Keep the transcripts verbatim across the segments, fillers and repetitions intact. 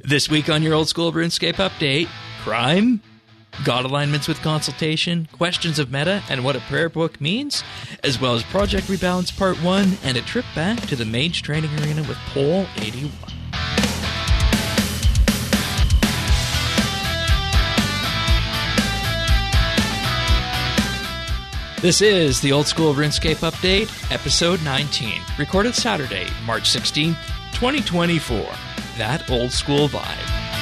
This week on your Old School RuneScape update, crime, god alignments with consultation, questions of meta and what a prayer book means, as well as Project Rebalance Part one and a trip back to the Mage Training Arena with Pole eighty-one. This is the Old School RuneScape Update, Episode nineteen, recorded Saturday, March sixteenth, twenty twenty-four. That old school vibe.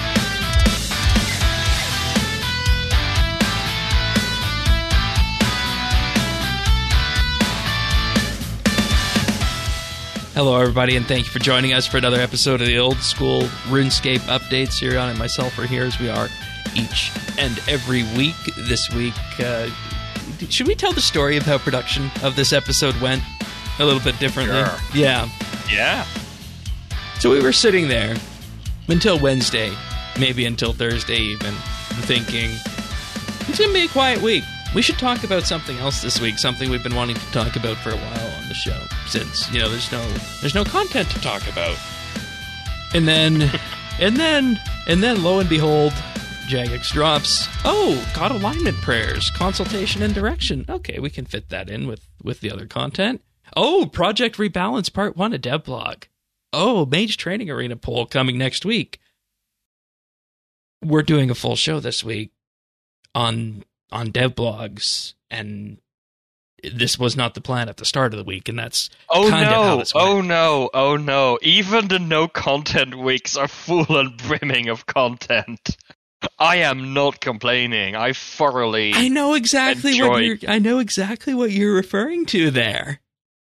Hello, everybody, and thank you for joining us for another episode of the Old School RuneScape Update. Sirion and myself are here as we are each and every week. This week, uh, should we tell the story of how production of this episode went a little bit differently? Sure. Yeah. Yeah. So we were sitting there until Wednesday, maybe until Thursday even, thinking, it's going to be a quiet week. We should talk about something else this week, something we've been wanting to talk about for a while on the show, since, you know, there's no there's no content to talk about. And then, and then, and then, lo and behold, Jagex drops, oh, God alignment prayers, consultation and direction. Okay, we can fit that in with, with the other content. Oh, Project Rebalance Part one, a dev blog. Oh, Mage Training Arena poll coming next week. We're doing a full show this week on on dev blogs, and this was not the plan at the start of the week, and that's oh kind no, of how this went. oh no, oh no. Even the no content weeks are full and brimming of content. I am not complaining. I thoroughly I know exactly what enjoyed- you're I know exactly what you're referring to there.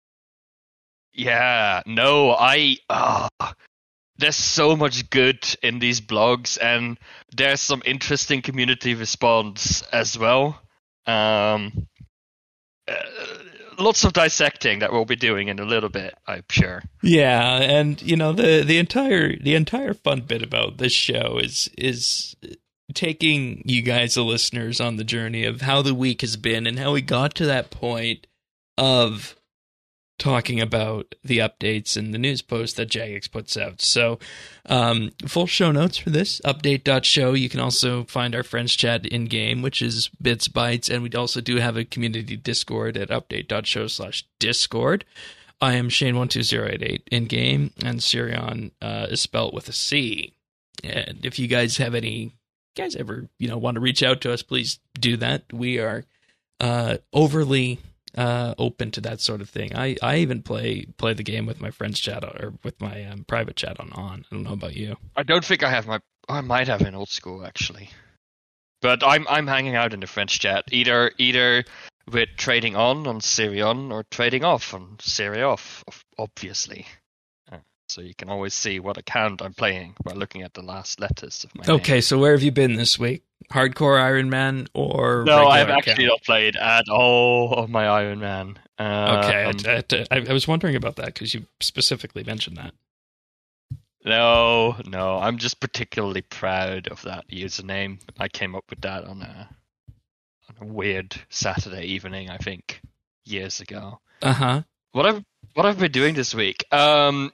Yeah, no, I uh, there's so much good in these blogs, and there's some interesting community response as well. Um, uh, lots of dissecting that we'll be doing in a little bit, I'm sure. Yeah, and you know the the entire the entire fun bit about this show is is taking you guys, the listeners, on the journey of how the week has been and how we got to that point of talking about the updates and the news posts that Jagex puts out. So, um, full show notes for this, update dot show. You can also find our friends chat in-game, which is Bits Bytes, and we also do have a community Discord at update dot show slash discord. I am Shane one two zero eight eight in-game, and Sirion uh, is spelt with a C. And if you guys have any, guys ever, you know, want to reach out to us, please do that. We are uh, overly uh open to that sort of thing. I I even play play the game with my friends chat or with my um, private chat on on. I don't know about you. I don't think I have my. I might have in old school actually, but I'm I'm hanging out in the French chat either either with trading on on Sirion or trading off on Sirioff, obviously. Uh, so you can always see what account I'm playing by looking at the last letters of my Okay, name. so where have you been this week? Hardcore Iron Man or No, regular I've actually account? not played at all of my Iron Man. Uh, Okay, um, I, I, I was wondering about that because you specifically mentioned that. No, no, I'm just particularly proud of that username. I came up with that on a on a weird Saturday evening, I think, years ago. Uh huh. What I've what I've been doing this week, um,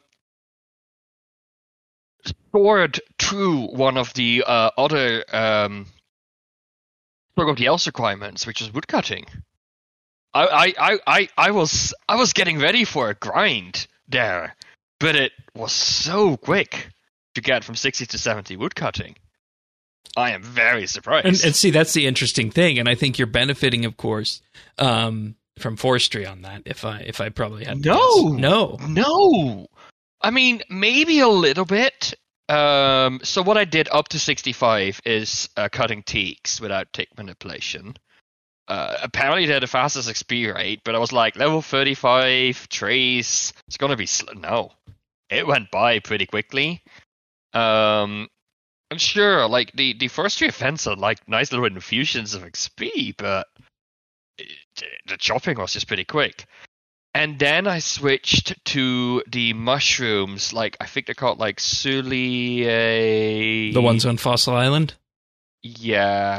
scored through one of the uh, other um, Stroke of the Elves requirements, which is woodcutting. I, I, I, I, I was I was getting ready for a grind there, but it was so quick to get from sixty to seventy woodcutting. I am very surprised. And, and see, that's the interesting thing, and I think you're benefiting, of course, um, from forestry on that. If I if I probably had to No! guess. no, No, I mean maybe a little bit. Um, so what I did up to sixty-five is uh, cutting teaks without tick manipulation. Uh, apparently they're the fastest X P rate, but I was like, level thirty-five, trace, it's gonna be sl- no. It went by pretty quickly. Um, I'm sure, like, the, the first three events are like nice little infusions of X P, but it, the chopping was just pretty quick. And then I switched to the mushrooms, like, I think they're called, like, Sulia... the ones on Fossil Island. Yeah.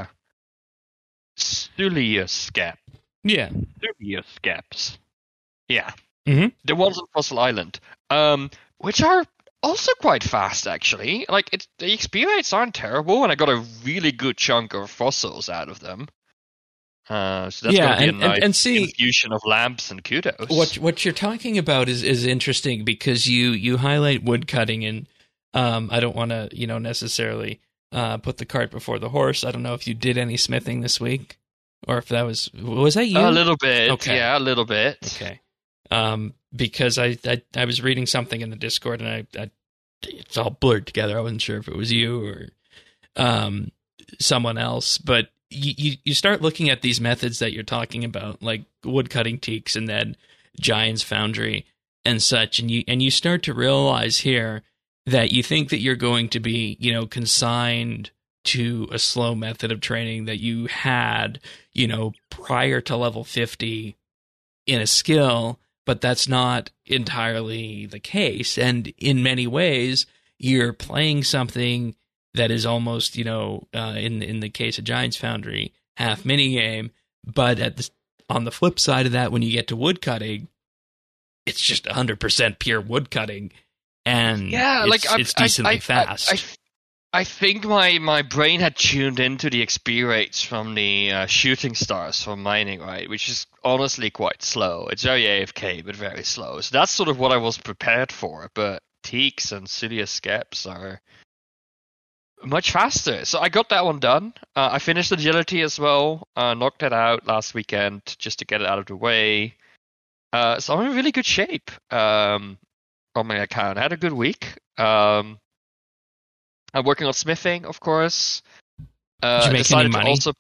Suliuscap. Yeah. Suliuscaps. Yeah. Mhm. The ones on Fossil Island. Um, which are also quite fast, actually. Like, it, the X P rates aren't terrible, and I got a really good chunk of fossils out of them. Uh, so that's yeah, going to be and, a nice and, and see, infusion of lamps and kudos. What what you're talking about is, is interesting because you, you highlight woodcutting, and um, I don't want to you know necessarily uh, put the cart before the horse. I don't know if you did any smithing this week, or if that was was that you? A little bit, okay. yeah, a little bit. Okay, um, because I, I I was reading something in the Discord, and I, I it's all blurred together. I wasn't sure if it was you or um someone else, but. You, you you start looking at these methods that you're talking about, like woodcutting teaks and then Giant's Foundry and such, and you and you start to realize here that you think that you're going to be, you know, consigned to a slow method of training that you had, you know, prior to level fifty in a skill, but that's not entirely the case. And in many ways, you're playing something that is almost, you know, uh, in in the case of Giant's Foundry, half minigame. But at the, on the flip side of that, when you get to woodcutting, it's just one hundred percent pure woodcutting. And yeah, it's, like I, it's decently I, I, fast. I, I, I think my, my brain had tuned into the X P rates from the uh, shooting stars from mining, right? Which is honestly quite slow. It's very A F K, but very slow. So that's sort of what I was prepared for. But teaks and Sidious Skeps are much faster. So I got that one done. Uh, I finished Agility as well. Uh, knocked that out last weekend just to get it out of the way. Uh, so I'm in really good shape um, on my account. I had a good week. Um, I'm working on smithing, of course. Uh, Did you make decided any money? To also...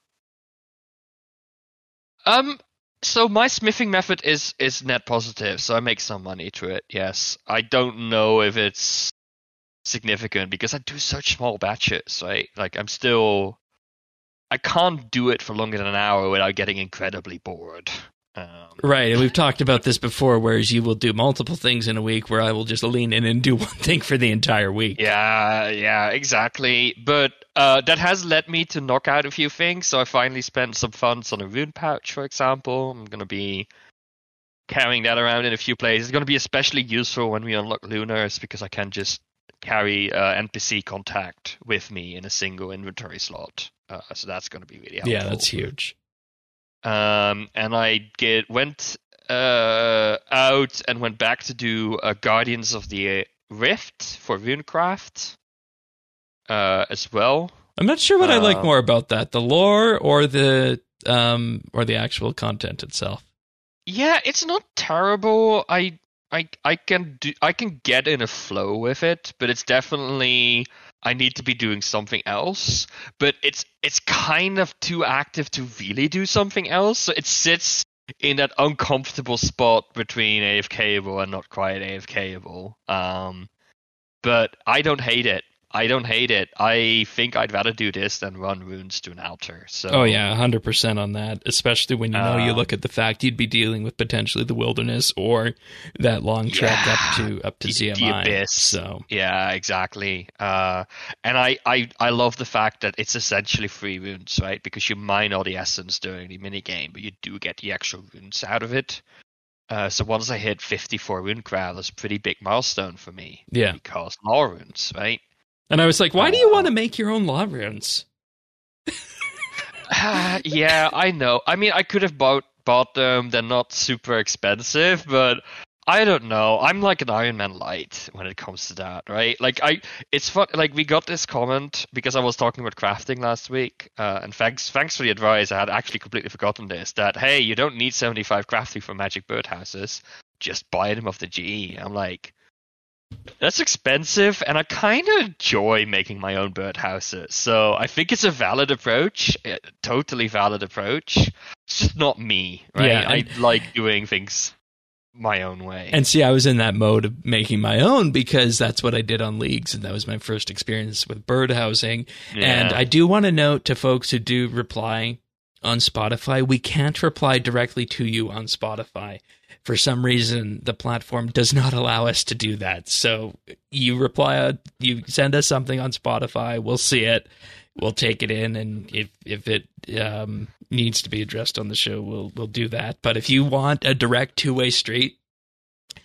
Um, so my smithing method is is net positive, so I make some money to it. Yes, I don't know if it's significant because I do such small batches, right? Like I'm still, I can't do it for longer than an hour without getting incredibly bored. Um, right, and we've talked about this before, whereas you will do multiple things in a week, where I will just lean in and do one thing for the entire week. Yeah, yeah, exactly. But uh, that has led me to knock out a few things. So I finally spent some funds on a rune pouch, for example. I'm going to be carrying that around in a few places. It's going to be especially useful when we unlock Lunars because I can just carry uh, N P C contact with me in a single inventory slot. Uh, so that's going to be really helpful. Yeah, that's huge. Um, and I get went uh, out and went back to do uh, Guardians of the Rift for Runecraft uh, as well. I'm not sure what I like Um, more about that, the lore or the um or the actual content itself. Yeah, it's not terrible. I I I can do I can get in a flow with it, but it's definitely I need to be doing something else. But it's it's kind of too active to really do something else. So it sits in that uncomfortable spot between AFKable and not quite AFKable. Um, but I don't hate it. I don't hate it. I think I'd rather do this than run runes to an altar. So Oh yeah, one hundred percent on that, especially when you know you Um, look at the fact you'd be dealing with potentially the wilderness or that long trek Yeah. up to up to The- Z M the I. abyss. So Yeah, exactly. Uh, and I, I, I love the fact that it's essentially free runes, right? Because you mine all the essence during the minigame, but you do get the actual runes out of it. Uh, so once I hit fifty-four Runecraft, that's a pretty big milestone for me. Yeah. Because law runes, right? and I was like, why do you Uh, want to make your own law runes? Yeah, I know. I mean, I could have bought bought them. They're not super expensive, but I don't know. I'm like an Iron Man light when it comes to that, right? Like I, it's fun. Like we got this comment because I was talking about crafting last week, uh, and thanks thanks for the advice. I had actually completely forgotten this. That hey, you don't need seventy-five crafting for magic birdhouses. Just buy them off the G. I'm like, that's expensive, and I kind of enjoy making my own birdhouses. So I think it's a valid approach, a totally valid approach. It's just not me, right? Yeah, I and- like doing things my own way. And see, I was in that mode of making my own because that's what I did on Leagues, and that was my first experience with bird housing. And Yeah. I do want to note to folks who do reply on Spotify, we can't reply directly to you on Spotify. For some reason, the platform does not allow us to do that. So you reply, you send us something on Spotify, we'll see it, we'll take it in, and if if it um, needs to be addressed on the show, we'll we'll do that. But if you want a direct two way street,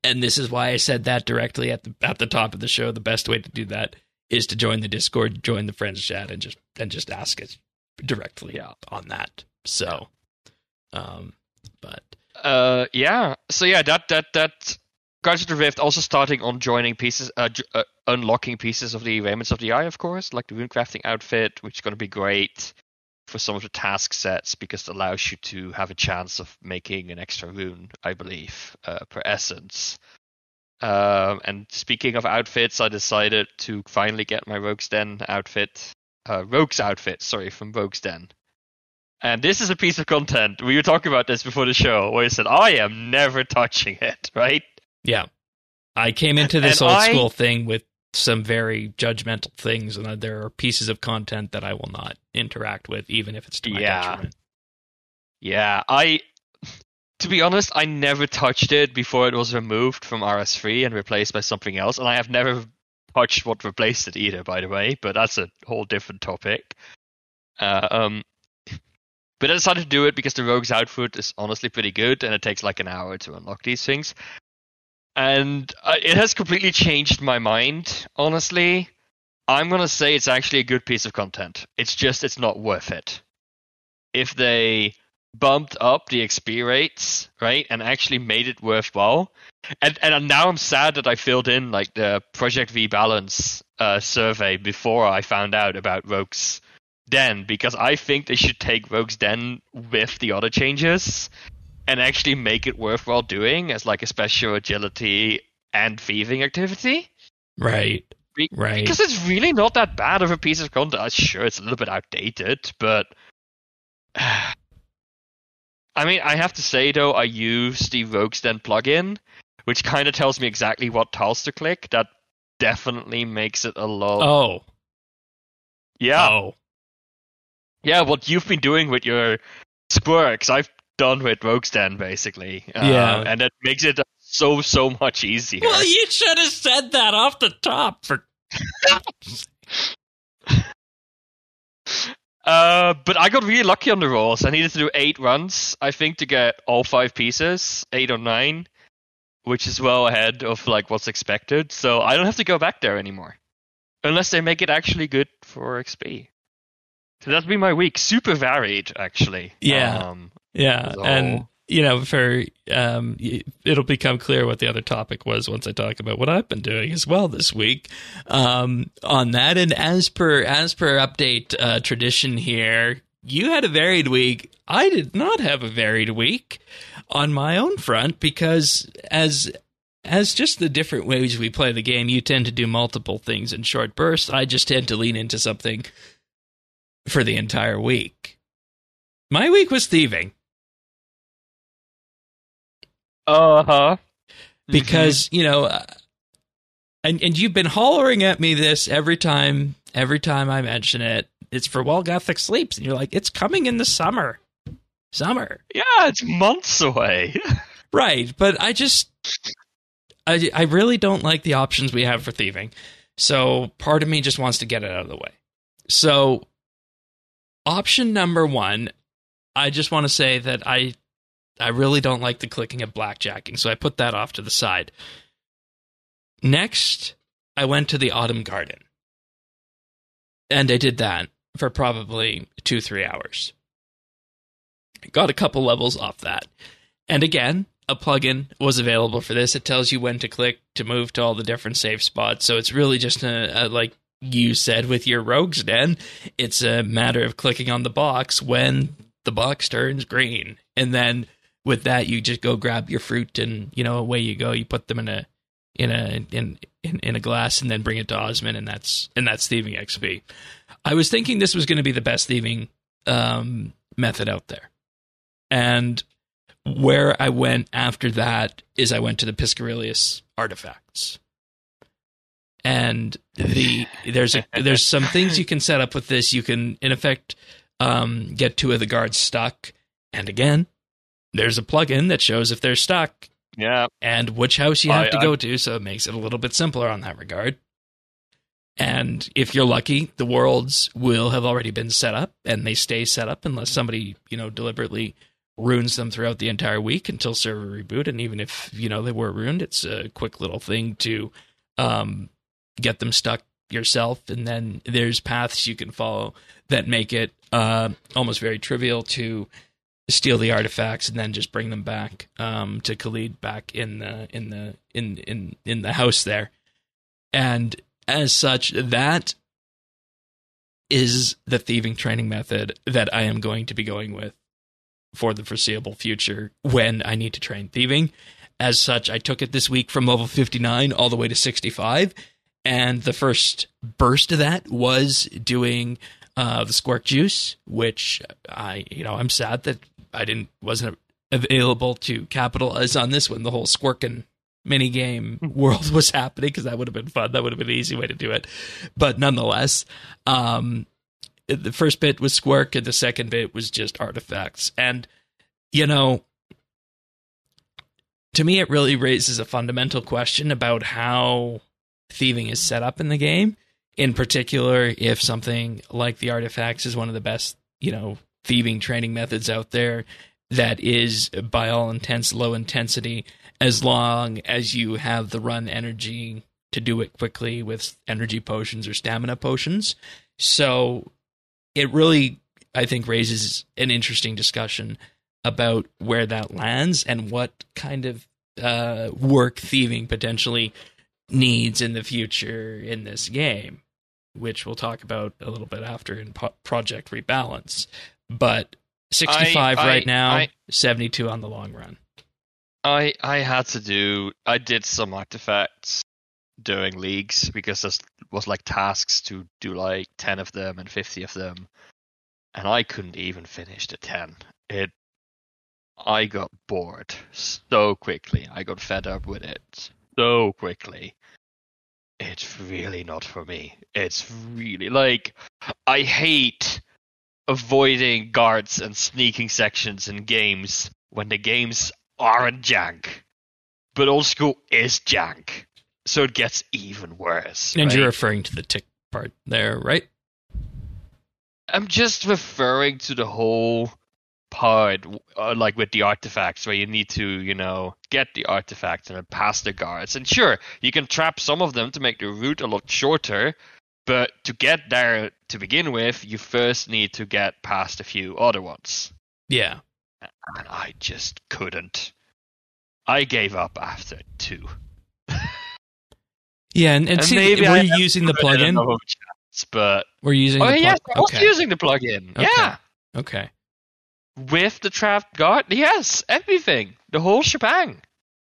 And this is why I said that directly at the at the top of the show. The best way to do that is to join the Discord, join the friends chat, and just and just ask it directly Yeah. on that. So, um, but Uh, yeah. So yeah, that that that Guardians of the Rift also starting on joining pieces, uh, j- uh unlocking pieces of the Raiments of the Eye, of course, like the runecrafting outfit, which is going to be great for some of the task sets because it allows you to have a chance of making an extra rune, I believe, uh, per essence. Um, and speaking of outfits, I decided to finally get my Rogue's Den outfit, uh, Rogue's outfit, sorry, from Rogue's Den. And this is a piece of content. We were talking about this before the show, where you said, I am never touching it, right? yeah, I came into this And old I- school thing with some very judgmental things, and there are pieces of content that I will not interact with, even if it's to my Yeah. detriment. Yeah, I... To be honest, I never touched it before it was removed from R S three and replaced by something else, and I have never touched what replaced it either, by the way, but that's a whole different topic. Uh, um, but I decided to do it because the Rogue's outfit is honestly pretty good, and it takes like an hour to unlock these things. And uh, it has completely changed my mind, honestly. I'm going to say it's actually a good piece of content. It's just, it's not worth it. If they bumped up the X P rates, right, and actually made it worthwhile. And and now I'm sad that I filled in like the Project V Balance uh, survey before I found out about Rogue's Den, because I think they should take Rogue's Den with the other changes and actually make it worthwhile doing as like a special agility and thieving activity. Right, Be- right. Because it's really not that bad of a piece of content. Uh, Sure, it's a little bit outdated, but I mean, I have to say though, I use the Rogue's Den plugin, which kind of tells me exactly what tiles to click. That definitely makes it a lot. Oh, yeah, oh, yeah. What you've been doing with your Squirks, I've done with Rogue's Den basically. Uh, Yeah. and it makes it so so much easier. well, you should have said that off the top. For Uh, but I got really lucky on the rolls. I needed to do eight runs, I think, to get all five pieces, eight or nine, which is well ahead of like what's expected. So I don't have to go back there anymore, unless they make it actually good for X P. So that's been my week. Super varied, actually. Yeah. Um, yeah, So- and you know, for um, y- it'll become clear what the other topic was once I talk about what I've been doing as well this week um, on that. And as per as per update uh, tradition here, you had a varied week. I did not have a varied week on my own front because as as just the different ways we play the game, you tend to do multiple things in short bursts. I just tend to lean into something for the entire week. My week was thieving. Uh huh. Because you know, uh, and and you've been hollering at me this every time, every time I mention it. It's for While Gothic Sleeps, and you're like, it's coming in the summer, summer, Yeah, it's months away. right? But I just, I I really don't like the options we have for thieving. So part of me just wants to get it out of the way. So option number one, I just want to say that I. I really don't like the clicking of blackjacking, so I put that off to the side. Next, I went to the Autumn Garden. And I did that for probably two, three hours. Got a couple levels off that. And again, a plugin was available for this. It tells you when to click to move to all the different safe spots. So it's really just a, a like you said with your Rogue's Den, it's a matter of clicking on the box when the box turns green. And then with that, you just go grab your fruit, and you know away you go. You put them in a in a in in, in a glass, and then bring it to Osmond, and that's and that's thieving X P. I was thinking this was going to be the best thieving um, method out there, and where I went after that is I went to the Piscarilius artifacts, and the there's a there's some things you can set up with this. You can in effect um, get two of the guards stuck, and again. There's a plugin that shows if they're stuck Yeah. and which house you have I- to I- go to, so it makes it a little bit simpler on that regard. And if you're lucky, the worlds will have already been set up, and they stay set up unless somebody, you know, deliberately ruins them throughout the entire week until server reboot. And even if, you know, they were ruined, it's a quick little thing to um, get them stuck yourself. And then there's paths you can follow that make it uh, almost very trivial to steal the artifacts and then just bring them back um, to Khalid back in the in the in in in the house there. And as such, that is the thieving training method that I am going to be going with for the foreseeable future when I need to train thieving. As such, I took it this week from level fifty-nine all the way to sixty-five, and the first burst of that was doing uh, the Squirk Juice, which I, you know, I'm sad that I didn't wasn't available to capitalize on this when the whole Squirkin' minigame world was happening, because that would have been fun. That would have been an easy way to do it. But nonetheless, um, the first bit was Squirk, and the second bit was just artifacts. And, you know, to me, it really raises a fundamental question about how thieving is set up in the game. In particular, if something like the artifacts is one of the best, you know, thieving training methods out there that is, by all intents, low intensity, as long as you have the run energy to do it quickly with energy potions or stamina potions. So it really, I think, raises an interesting discussion about where that lands and what kind of uh, work thieving potentially needs in the future in this game, which we'll talk about a little bit after in po- Project Rebalance. But sixty-five I, right I, now, I, seventy-two on the long run. I I had to do, I did some artifacts doing leagues because there was like tasks to do like ten of them and fifty of them. And I couldn't even finish the ten. It, I got bored so quickly. I got fed up with it so quickly. It's really not for me. It's really, like, I hate avoiding guards and sneaking sections in games when the games aren't jank. But old school is jank. So it gets even worse. And right? you're referring to the tick part there, right? I'm just referring to the whole part, uh, like with the artifacts, where you need to, you know, get the artifacts and then pass the guards. And sure, you can trap some of them to make the route a lot shorter, but to get there to begin with, you first need to get past a few other ones. Yeah. And I just couldn't. I gave up after two. Yeah, and, and, And see, maybe were I you using the plugin? Chance, but We're using oh the plugin. yes, I was okay. using the plugin. Okay. Yeah, Okay. with the trapped guard. Yes, everything, the whole shebang.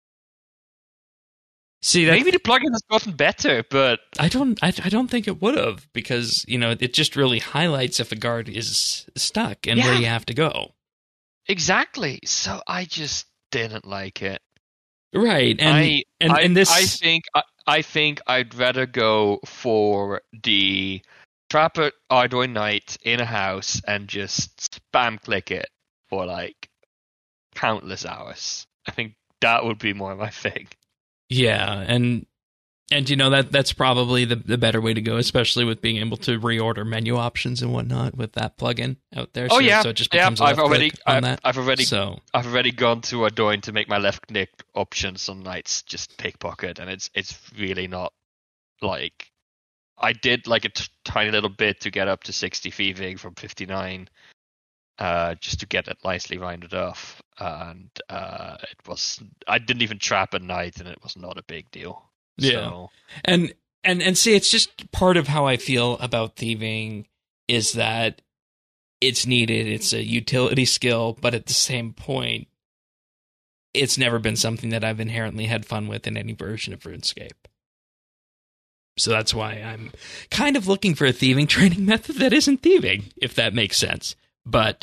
See, that, Maybe the plugin has gotten better, but I don't. I, I don't think it would have, because you know it just really highlights if a guard is stuck and where Yeah. you have to go. exactly. So I just didn't like it. Right, and I, and, I, and this. I think I, I think I'd rather go for the trap it Arduino Knight in a house and just spam click it for like countless hours. I think that would be more my thing. Yeah, and and you know that that's probably the the better way to go, especially with being able to reorder menu options and whatnot with that plugin out there. Oh so, yeah, so it just yeah. becomes a I've left already, click on I've, that. I've already, So I've already gone to Arduino to make my left click options on Knights just pickpocket, and it's it's really not like I did like a t- tiny little bit to get up to sixty thieving from fifty-nine, uh, just to get it nicely rounded off, and uh, it was I didn't even trap a Knight, and it was not a big deal. Yeah. So, And and and see, it's just part of how I feel about thieving is that it's needed. It's a utility skill, but at the same point, it's never been something that I've inherently had fun with in any version of RuneScape. So that's why I'm kind of looking for a thieving training method that isn't thieving, if that makes sense. But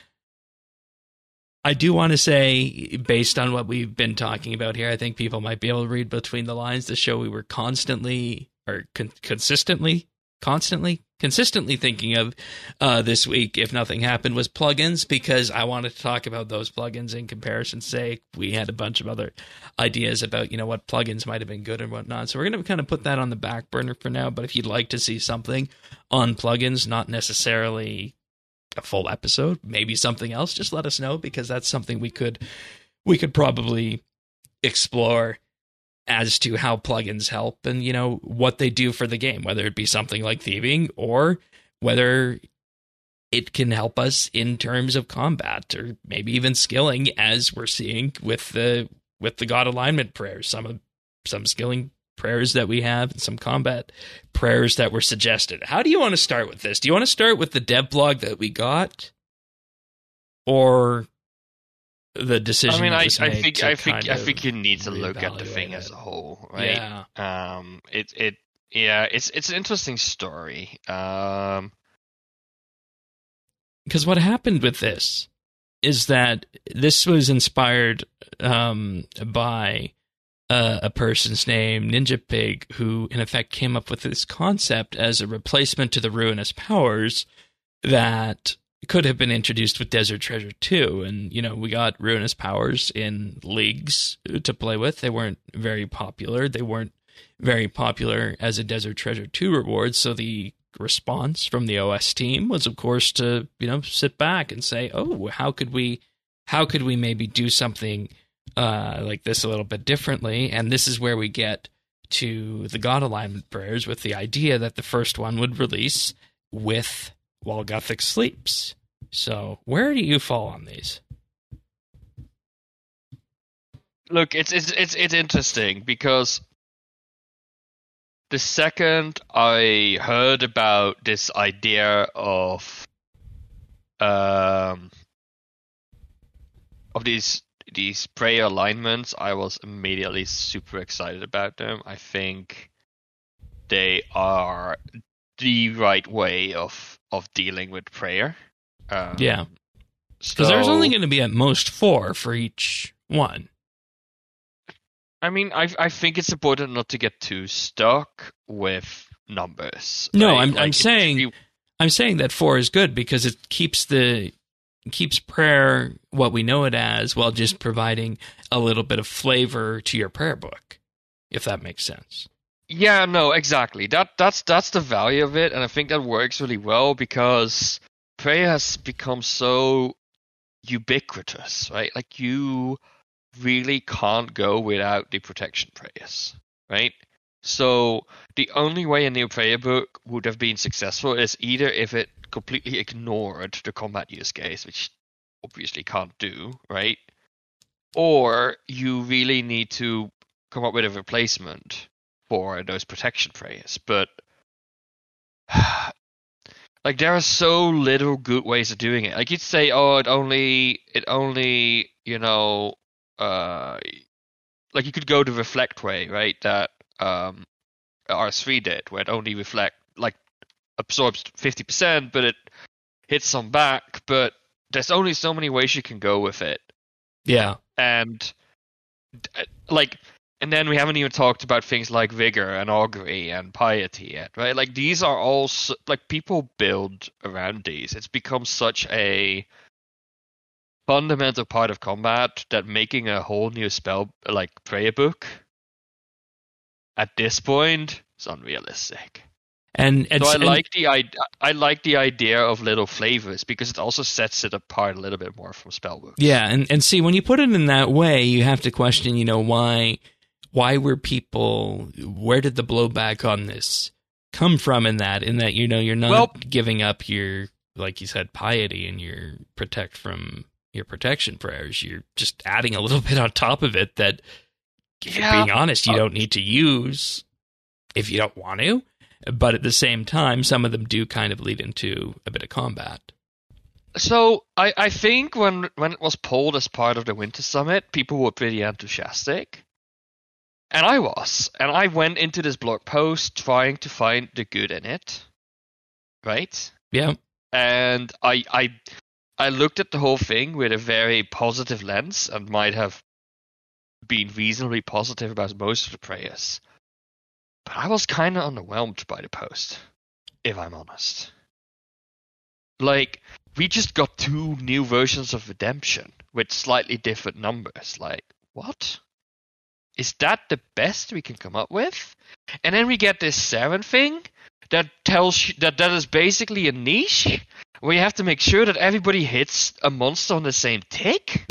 I do want to say, based on what we've been talking about here, I think people might be able to read between the lines to show we were constantly, or con- consistently, constantly, consistently thinking of uh, this week, if nothing happened, was plugins, because I wanted to talk about those plugins in comparison's sake. We had a bunch of other ideas about, you know, what plugins might have been good and whatnot. So we're going to kind of put that on the back burner for now. But if you'd like to see something on plugins, not necessarily a full episode, maybe something else, just let us know, because that's something we could we could probably explore as to how plugins help and, you know, what they do for the game, whether it be something like thieving or whether it can help us in terms of combat or maybe even skilling, as we're seeing with the with the God alignment prayers. Some of some skilling prayers that we have and some combat prayers that were suggested. How do you want to start with this? Do you want to start with the dev blog that we got, or the decision? I mean, I, I think I think I think you need to look at the thing it. as a whole, right? Yeah. Um. It it yeah. It's it's an interesting story. Um. Because what happened with this is that this was inspired um, by uh, a person's name, Ninja Pig, who in effect came up with this concept as a replacement to the Ruinous Powers that could have been introduced with Desert Treasure two. And, you know, we got Ruinous Powers in leagues to play with. They weren't very popular. They weren't very popular as a Desert Treasure two reward, so the response from the O S team was, of course, to, you know, sit back and say, oh, how could we how could we maybe do something uh, like this a little bit differently? And this is where we get to the God alignment prayers, with the idea that the first one would release with While Guthix Sleeps. So where do you fall on these? Look, it's it's it's it's interesting, because the second I heard about this idea of um of these these prayer alignments, I was immediately super excited about them. I think they are the right way of of dealing with prayer. Um, yeah, because so, there's only going to be at most four for each one. I mean, I I think it's important not to get too stuck with numbers. No, right? I'm like I'm saying you, I'm saying that four is good because it keeps the keeps prayer what we know it as, while just providing a little bit of flavor to your prayer book, if that makes sense. Yeah, no, exactly. That that's that's the value of it, and I think that works really well because prayer has become so ubiquitous, right? Like, you really can't go without the protection prayers, right? So the only way a new prayer book would have been successful is either if it completely ignored the combat use case, which obviously can't do, right? Or you really need to come up with a replacement for those protection prayers. But like, there are so little good ways of doing it. Like, you'd say, oh, it only it only, you know, uh like, you could go the reflect way, right? That um R S three did, where it only reflect like absorbs fifty percent, but it hits some back. But there's only so many ways you can go with it. Yeah. And like, and then we haven't even talked about things like vigor and augury and piety yet, right? Like, these are all so, like, people build around these. It's become such a fundamental part of combat that making a whole new spell, like prayer book, at this point is unrealistic. And, and so I and, like the I, I like the idea of little flavors, because it also sets it apart a little bit more from spellbooks. Yeah, and, and see, when you put it in that way, you have to question, you know, why why were people, where did the blowback on this come from in that, in that, you know, you're not well, giving up your, like you said, piety and your protect from your protection prayers. You're just adding a little bit on top of it that, if yeah, you're being honest, you uh, don't need to use if you don't want to. But at the same time, some of them do kind of lead into a bit of combat. So I, I think when, when it was pulled as part of the Winter Summit, people were pretty enthusiastic. And I was. And I went into this blog post trying to find the good in it. Right? Yeah. And I I I looked at the whole thing with a very positive lens, and might have been reasonably positive about most of the prayers. But I was kind of underwhelmed by the post, if I'm honest. Like, we just got two new versions of Redemption with slightly different numbers. Like, what? Is that the best we can come up with? And then we get this Saren thing that tells you that that is basically a niche where you have to make sure that everybody hits a monster on the same tick?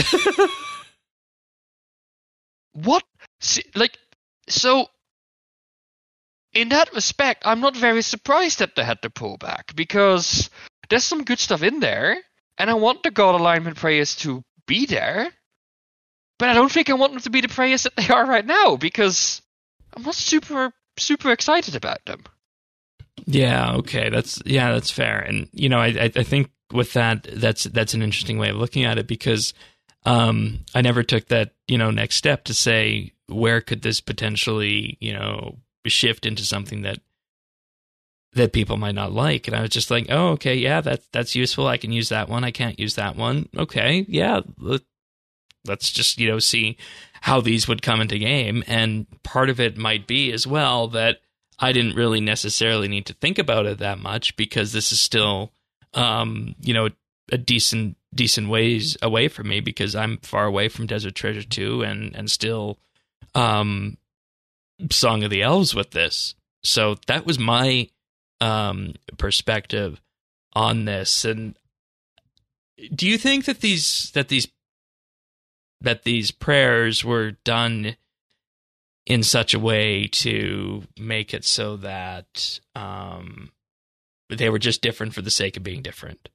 What? See, like, so, in that respect, I'm not very surprised that they had to pull back, because there's some good stuff in there, and I want the God Alignment prayers to be there, but I don't think I want them to be the prayers that they are right now, because I'm not super, super excited about them. Yeah, okay, that's yeah, that's fair, and you know, I I think with that, that's that's an interesting way of looking at it, because um, I never took that you know next step to say where could this potentially you know shift into something that that people might not like, and I was just like, oh, okay, yeah, that's that's useful. I can use that one. I can't use that one. Okay, yeah, let's just you know see how these would come into game, and part of it might be as well that I didn't really necessarily need to think about it that much, because this is still, um, you know, a decent decent ways away from me, because I'm far away from Desert Treasure two and and still um, Song of the Elves with this. So that was my um, perspective on this. And do you think that these that these that these prayers were done in such a way to make it so that um, they were just different for the sake of being different?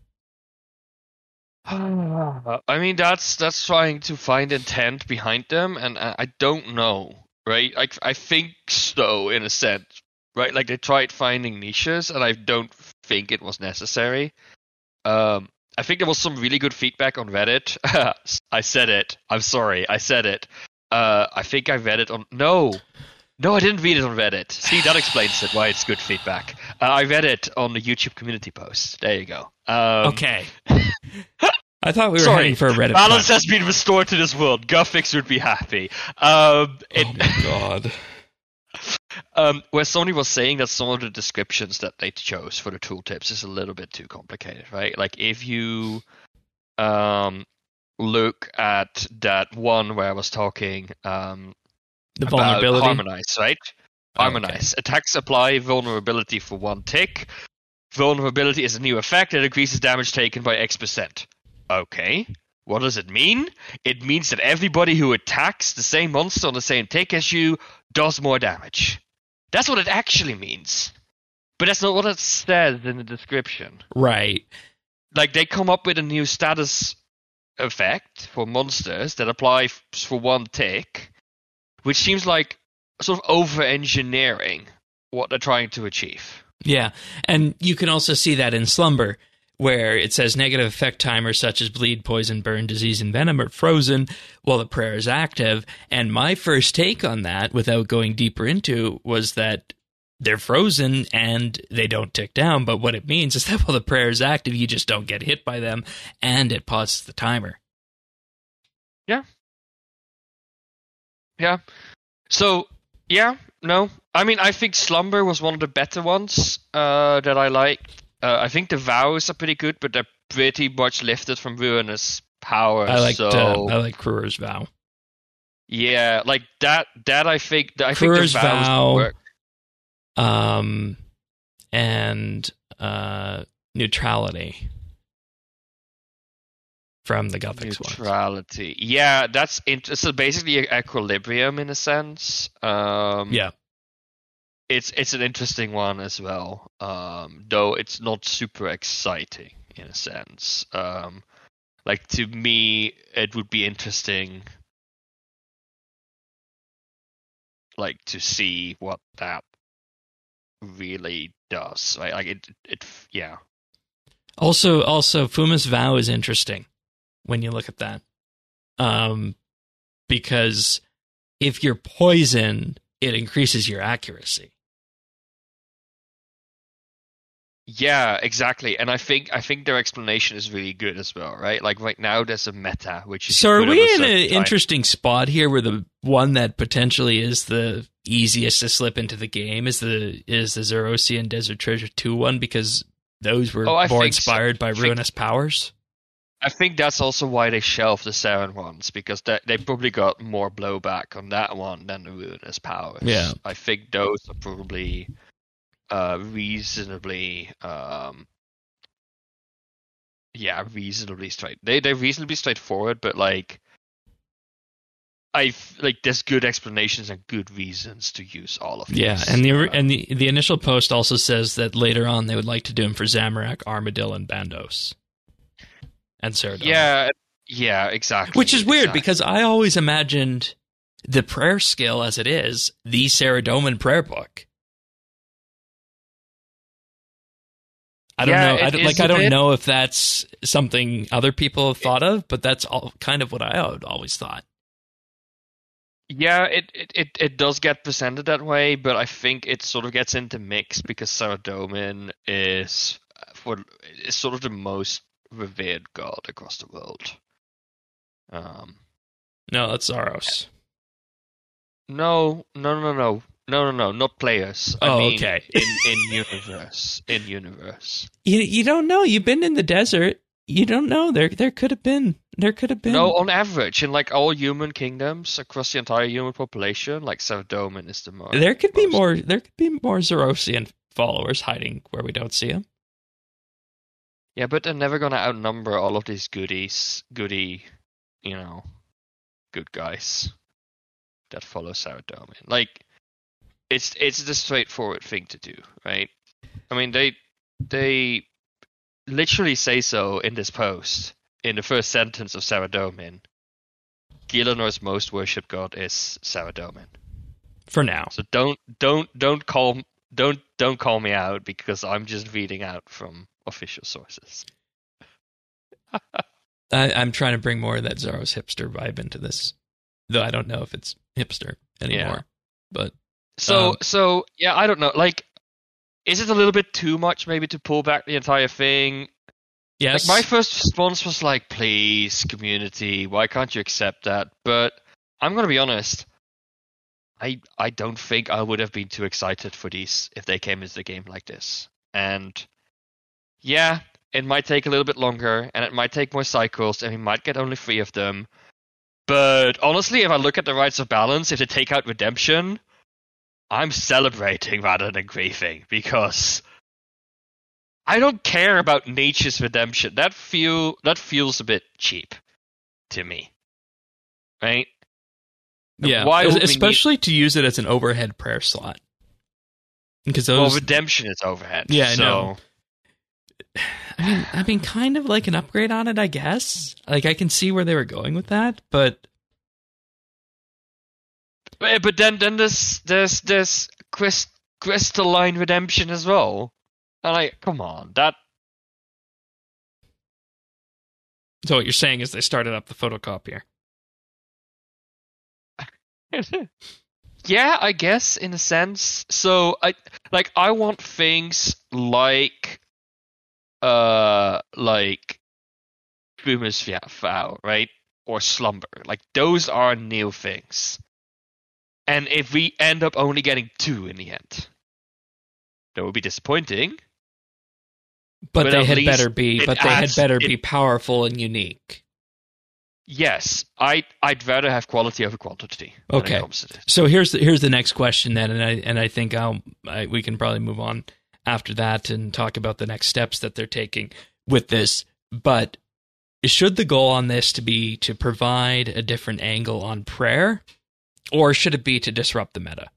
I mean, that's that's trying to find intent behind them, and I, I don't know, right? I, I think so, in a sense, right? Like, they tried finding niches, and I don't think it was necessary. Um, I think there was some really good feedback on Reddit. I said it. I'm sorry. I said it. Uh, I think I read it on... No. No, I didn't read it on Reddit. See, that explains it, why it's good feedback. Uh, I read it on the YouTube community post. There you go. Um, okay. I thought we were sorry, heading for a Reddit balance punch. has been restored to this world. Guffix would be happy. Um, it, oh my god. um, where Sony was saying that some of the descriptions that they chose for the tooltips is a little bit too complicated, right? Like, if you... Um, look at that one where I was talking um, the about vulnerability. Harmonize, right? Oh, Harmonize. okay. Attacks apply vulnerability for one tick. Vulnerability is a new effect that increases damage taken by X percent. Okay. What does it mean? It means that everybody who attacks the same monster on the same tick as you does more damage. That's what it actually means. But that's not what it says in the description. Right. Like, they come up with a new status effect for monsters that apply f- for one tick, which seems like sort of over-engineering what they're trying to achieve. Yeah, and you can also see that in Slumber, where it says negative effect timers such as bleed, poison, burn, disease, and venom are frozen while the prayer is active. And my first take on that, without going deeper into, was that they're frozen and they don't tick down, but what it means is that while the prayer is active, you just don't get hit by them, and it pauses the timer. Yeah. Yeah. So, yeah, no. I mean, I think Slumber was one of the better ones uh, that I liked. Uh, I think the vows are pretty good, but they're pretty much lifted from Ruinous Power. I liked, so... uh, I like Kruer's Vow. Yeah, like that, that I think, I Kruer's think the vows Vow, work. Um, and uh, Neutrality from the Guffix ones. Neutrality. Yeah, that's int- so basically equilibrium in a sense. Um, yeah. It's it's an interesting one as well, um, though it's not super exciting in a sense. Um, like, to me, it would be interesting, like, to see what that really does. Right? Like, it, it, yeah. Also, also, Fuma's Vow is interesting when you look at that, um, because if you're poisoned, it increases your accuracy. Yeah, exactly. And I think I think their explanation is really good as well, right? Like, right now there's a meta, which is... So are good we at a in certain an time. interesting spot here where the one that potentially is the easiest to slip into the game is the is the Zerosian Desert Treasure two one, because those were Oh, I more think so. inspired by I think- Ruinous Powers? I think that's also why they shelved the Saren ones, because they, they probably got more blowback on that one than the Ruinous Powers. Yeah. I think those are probably uh, reasonably... Um, yeah, reasonably straight. They they're reasonably straightforward, but like I like there's good explanations and good reasons to use all of these. Yeah, and the uh, and the the initial post also says that later on they would like to do them for Zamorak, Armadyl, and Bandos, and Saradomin. Yeah, yeah, exactly. Which is weird exactly. because I always imagined the prayer skill as it is the Saradomin prayer book. I don't yeah, know. I don't, like I don't bit... know if that's something other people have thought of, but that's all kind of what I always thought. Yeah, it, it, it, it does get presented that way, but I think it sort of gets into mix because Saradomin is for is sort of the most revered god across the world. Um, no, that's Zaros. No, no, no, no, no, no, no, not players. I oh, mean, okay. in in universe, in universe. You you don't know. You've been in the desert. You don't know. There there could have been. There could have been. No, on average, in like all human kingdoms across the entire human population, like Saradomin is the most. There could be most... more. There could be more Zarosian followers hiding where we don't see them. Yeah, but they're never gonna outnumber all of these goodies, goody, you know, good guys that follow Saradomin. Like, it's it's the straightforward thing to do, right? I mean, they they literally say so in this post. In the first sentence of Saradomin, Gielinor's most worshipped god is Saradomin. For now. So don't don't don't call don't don't call me out because I'm just reading out from official sources. I, I'm trying to bring more of that Zaros hipster vibe into this, though I don't know if it's hipster anymore. Yeah. But so um, so yeah, I don't know. Like, is it a little bit too much maybe to pull back the entire thing? Yes. Like, my first response was like, please, community, why can't you accept that? But I'm going to be honest, I I don't think I would have been too excited for these if they came into the game like this. And yeah, it might take a little bit longer, and it might take more cycles, and we might get only three of them. But honestly, if I look at the Rites of Balance, if they take out Redemption, I'm celebrating rather than grieving, because I don't care about Nature's Redemption. That feel that feels a bit cheap to me, right? Yeah, why especially need... to use it as an overhead prayer slot. Because those... well, Redemption is overhead. Yeah, so... I know. I mean, I mean, kind of like an upgrade on it, I guess. Like, I can see where they were going with that, but but, but then then there's there's there's Crystal Crystalline Redemption as well. And like, come on, that. So what you're saying is they started up the photocopier. Yeah, I guess in a sense. So I like I want things like, uh, like Fuma's Vow, right, or Slumber. Like, those are new things. And if we end up only getting two in the end, that would be disappointing. But, but they had better be. But they adds, had better it, be powerful and unique. Yes, I I'd rather have quality over quantity. Okay. So here's the, here's the next question then, and I and I think I'll I, we can probably move on after that and talk about the next steps that they're taking with this. But should the goal on this to be to provide a different angle on prayer, or should it be to disrupt the meta?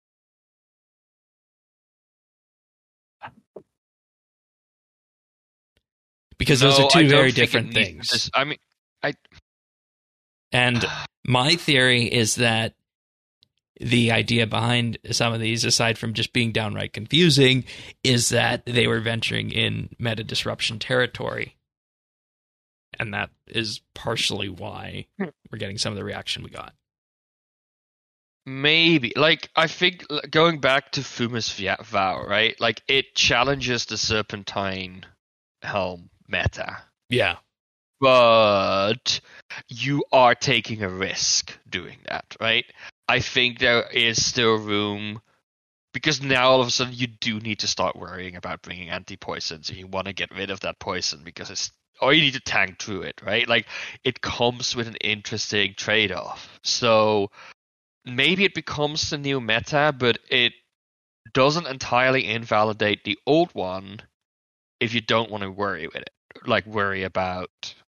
Because no, those are two very think different things. This, I mean, I. And my theory is that the idea behind some of these, aside from just being downright confusing, is that they were venturing in meta disruption territory. And that is partially why we're getting some of the reaction we got. Maybe. Like, I think, going back to Fuma's Vow, right? Like, it challenges the Serpentine Helm meta. Yeah. But you are taking a risk doing that, right? I think there is still room, because now all of a sudden you do need to start worrying about bringing anti-poisons, and you want to get rid of that poison because it's, or you need to tank through it, right? Like, it comes with an interesting trade-off. So maybe it becomes the new meta, but it doesn't entirely invalidate the old one if you don't want to worry with it, like worry about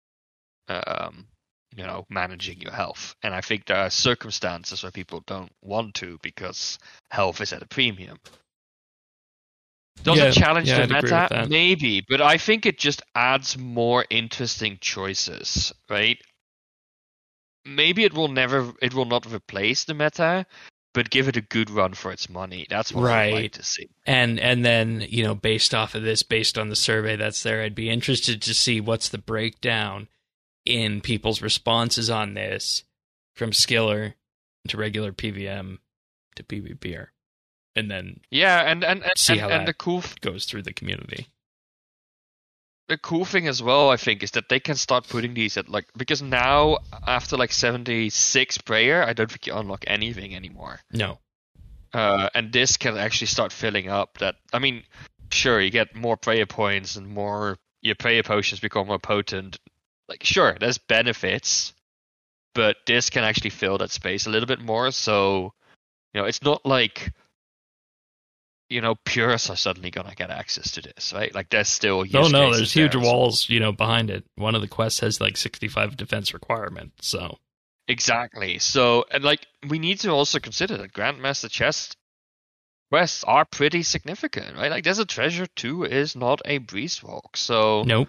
um you know managing your health. And I think there are circumstances where people don't want to because health is at a premium. Does Yeah, it challenge yeah, the I'd agree with meta? that. Maybe, but I think it just adds more interesting choices, right? Maybe it will never, it will not replace the meta, but give it a good run for its money. That's what I'd like Right. to see. And and then, you know, based off of this, based on the survey that's there, I'd be interested to see what's the breakdown in people's responses on this from skiller to regular P V M to PvPer. And then Yeah, and and and, See and, how and that the cool goes through the community. the cool thing as well, I think, is that they can start putting these at like, because now after like seventy-six prayer, I don't think you unlock anything anymore. No. Uh, and this can actually start filling up that. I mean, sure, you get more prayer points and more, your prayer potions become more potent. Like, sure, there's benefits, but this can actually fill that space a little bit more. So, you know, it's not like, you know, purists are suddenly gonna get access to this, right? Like, there's still use Oh no, cases there's huge there as well. walls, you know, behind it. One of the quests has like sixty-five defense requirement, so Exactly. So, and like, we need to also consider that Grandmaster chest quests are pretty significant, right? Like, Desert Treasure two is not a breeze walk, so nope.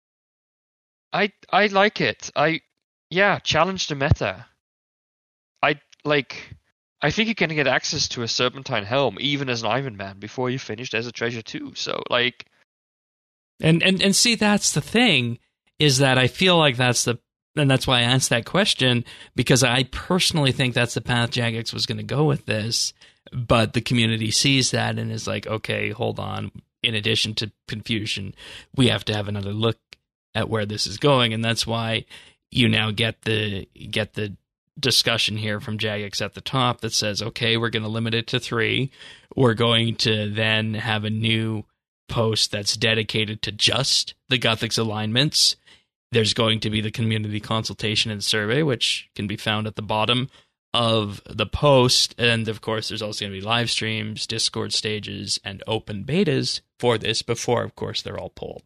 I I like it. I yeah, challenge the meta. I like. I think you can get access to a Serpentine Helm even as an Iron Man before you finish Desert Treasure two. So, like, And and and see, that's the thing, is that I feel like that's the, and that's why I asked that question, because I personally think that's the path Jagex was going to go with this, but the community sees that and is like, okay, hold on. In addition to confusion, we have to have another look at where this is going, and that's why you now get the get the discussion here from Jagex at the top that says, okay, we're going to limit it to three. We're going to then have a new post that's dedicated to just the Guthix alignments. There's going to be the community consultation and survey, which can be found at the bottom of the post. And of course, there's also going to be live streams, Discord stages, and open betas for this before, of course, they're all pulled.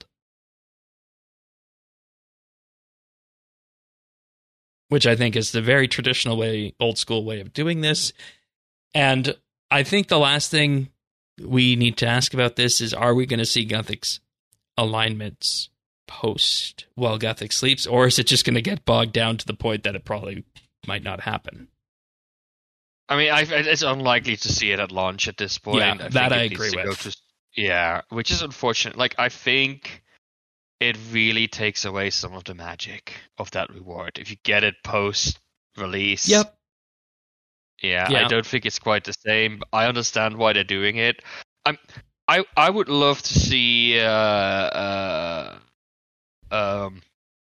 Which I think is the very traditional way, old school way of doing this. And I think the last thing we need to ask about this is, are we going to see Guthix alignments post while Guthix sleeps, or is it just going to get bogged down to the point that it probably might not happen? I mean, I, it's unlikely to see it at launch at this point. Yeah, I that think I it needs agree to go with. to- yeah, which is unfortunate. Like, I think it really takes away some of the magic of that reward if you get it post release. Yep. Yeah, Yeah. I don't think it's quite the same. I understand why they're doing it. I'm, I, I would love to see, uh, uh, um,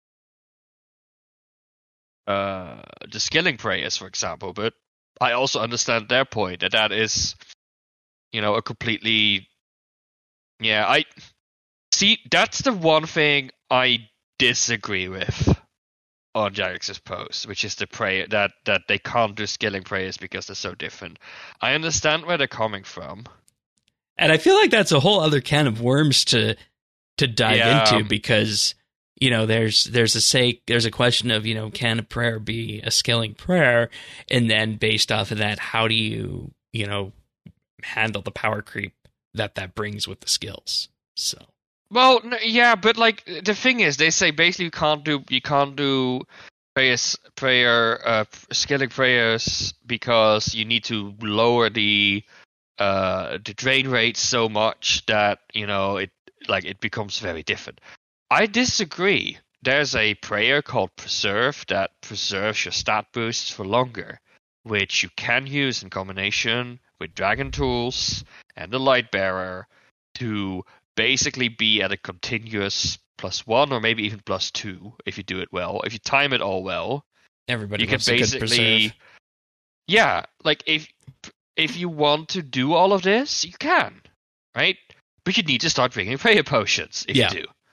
uh, the skilling prayers, for example, but I also understand their point that that is, you know, a completely, yeah, I see. That's the one thing I disagree with on Jagex's post, which is the prayer that that they can't do skilling prayers because they're so different. I understand where they're coming from, And I feel like that's a whole other can of worms to to dive Yeah. into, because, you know, there's there's a say there's a question of, you know, can a prayer be a skilling prayer? And then based off of that, how do you, you know, handle the power creep that that brings with the skills? So Well, n- yeah, but like the thing is, they say basically you can't do you can't do prayers, prayer, uh, skilling prayers because you need to lower the uh the drain rate so much that you know it like it becomes very different. I disagree. There's a prayer called Preserve that preserves your stat boosts for longer, which you can use in combination with Dragon Tools and the Light Bearer to basically be at a continuous plus one or maybe even plus two if you do it well. If you time it all well, everybody you can loves a good basically, preserve. yeah, like if if you want to do all of this, you can, right? But you need to start drinking prayer potions if Yeah. you do.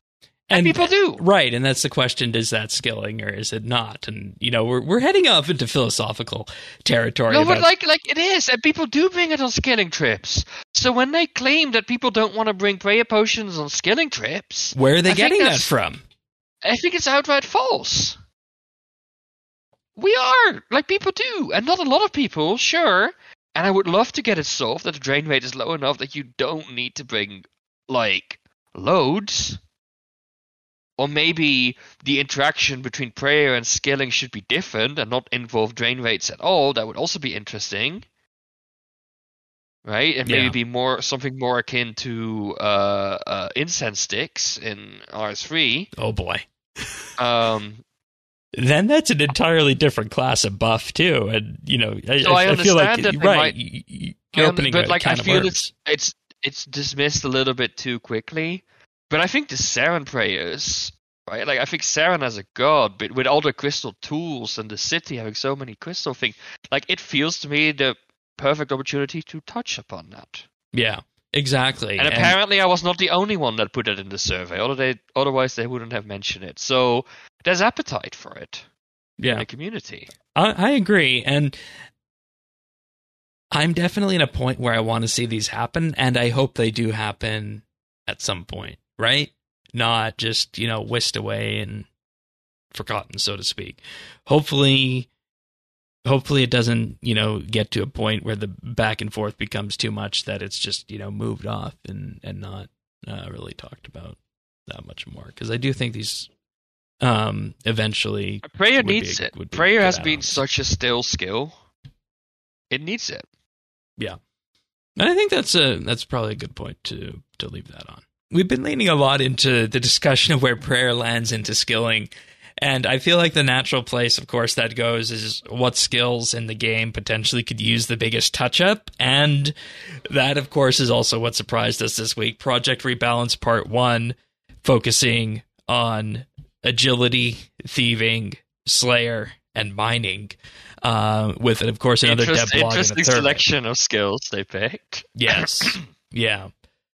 And, and people do. Right, and that's the question, is that skilling or is it not? And, you know, we're we're heading off into philosophical territory. No, about... but like, like it is, and people do bring it on skilling trips. So when they claim that people don't want to bring prayer potions on skilling trips... Where are they I getting that from? I think it's outright false. We are, like people do, and not a lot of people, sure. And I would love to get it solved that the drain rate is low enough that you don't need to bring, like, loads. Or maybe the interaction between prayer and skilling should be different and not involve drain rates at all. That would also be interesting. Right? And maybe yeah. be more something more akin to uh, uh, incense sticks in R S three. Oh boy. um, then that's an entirely different class of buff too. And, you know, I, so I, I feel like, that right, might, you're opening but a like, can I feel of it's, it's, it's dismissed a little bit too quickly. But I think the Saren prayers, right? Like, I think Saren as a god, but with all the crystal tools and the city having so many crystal things, like, it feels to me the perfect opportunity to touch upon that. Yeah, exactly. And, and apparently I was not the only one that put it in the survey, although they, otherwise they wouldn't have mentioned it. So there's appetite for it yeah. in the community. I, I agree, and I'm definitely in a point where I want to see these happen, and I hope they do happen at some point. Right? Not just, you know, whisked away and forgotten, so to speak. Hopefully, hopefully it doesn't, you know, get to a point where the back and forth becomes too much that it's just, you know, moved off and, and not uh, really talked about that much more. Because I do think these um, eventually... Prayer needs a, it. Prayer has been such a still skill. It needs it. Yeah. And I think that's a that's probably a good point to to leave that on. We've been leaning a lot into the discussion of where prayer lands into skilling, and I feel like the natural place, of course, that goes is what skills in the game potentially could use the biggest touch-up, and that, of course, is also what surprised us this week. Project Rebalance Part one, focusing on agility, thieving, slayer, and mining, uh, with, of course, another Interest, devlog interesting and a third selection of skills they picked. Yes, yeah.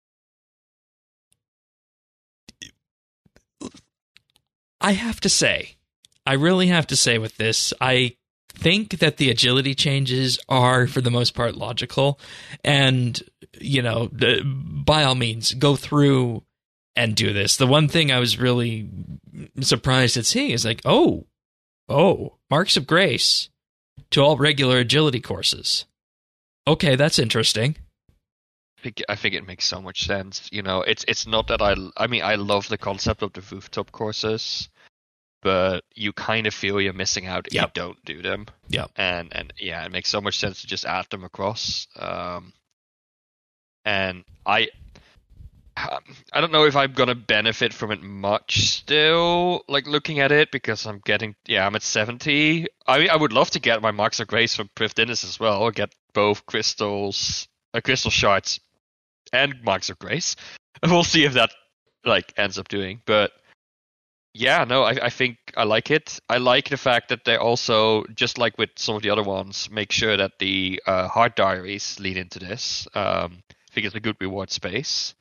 I have to say, I really have to say with this, I think that the agility changes are, for the most part, logical. And, you know, by all means, go through and do this. The one thing I was really surprised at seeing is like, oh, oh, Marks of Grace to all regular agility courses. Okay, that's interesting. I think, I think it makes so much sense. You know, it's it's not that I... I mean, I love the concept of the rooftop courses, but you kind of feel you're missing out if yep. you don't do them. Yeah. And, and yeah, it makes so much sense to just add them across. Um, and I... I don't know if I'm gonna benefit from it much still, like looking at it, because I'm getting, yeah, I'm at seventy. I mean, I would love to get my Marks of Grace from Prifddinas as well, get both crystals, uh, crystal shards, and Marks of Grace. We'll see if that like ends up doing, but yeah, no, I, I think I like it. I like the fact that they also, just like with some of the other ones, make sure that the uh, heart diaries lead into this. Um, I think it's a good reward space.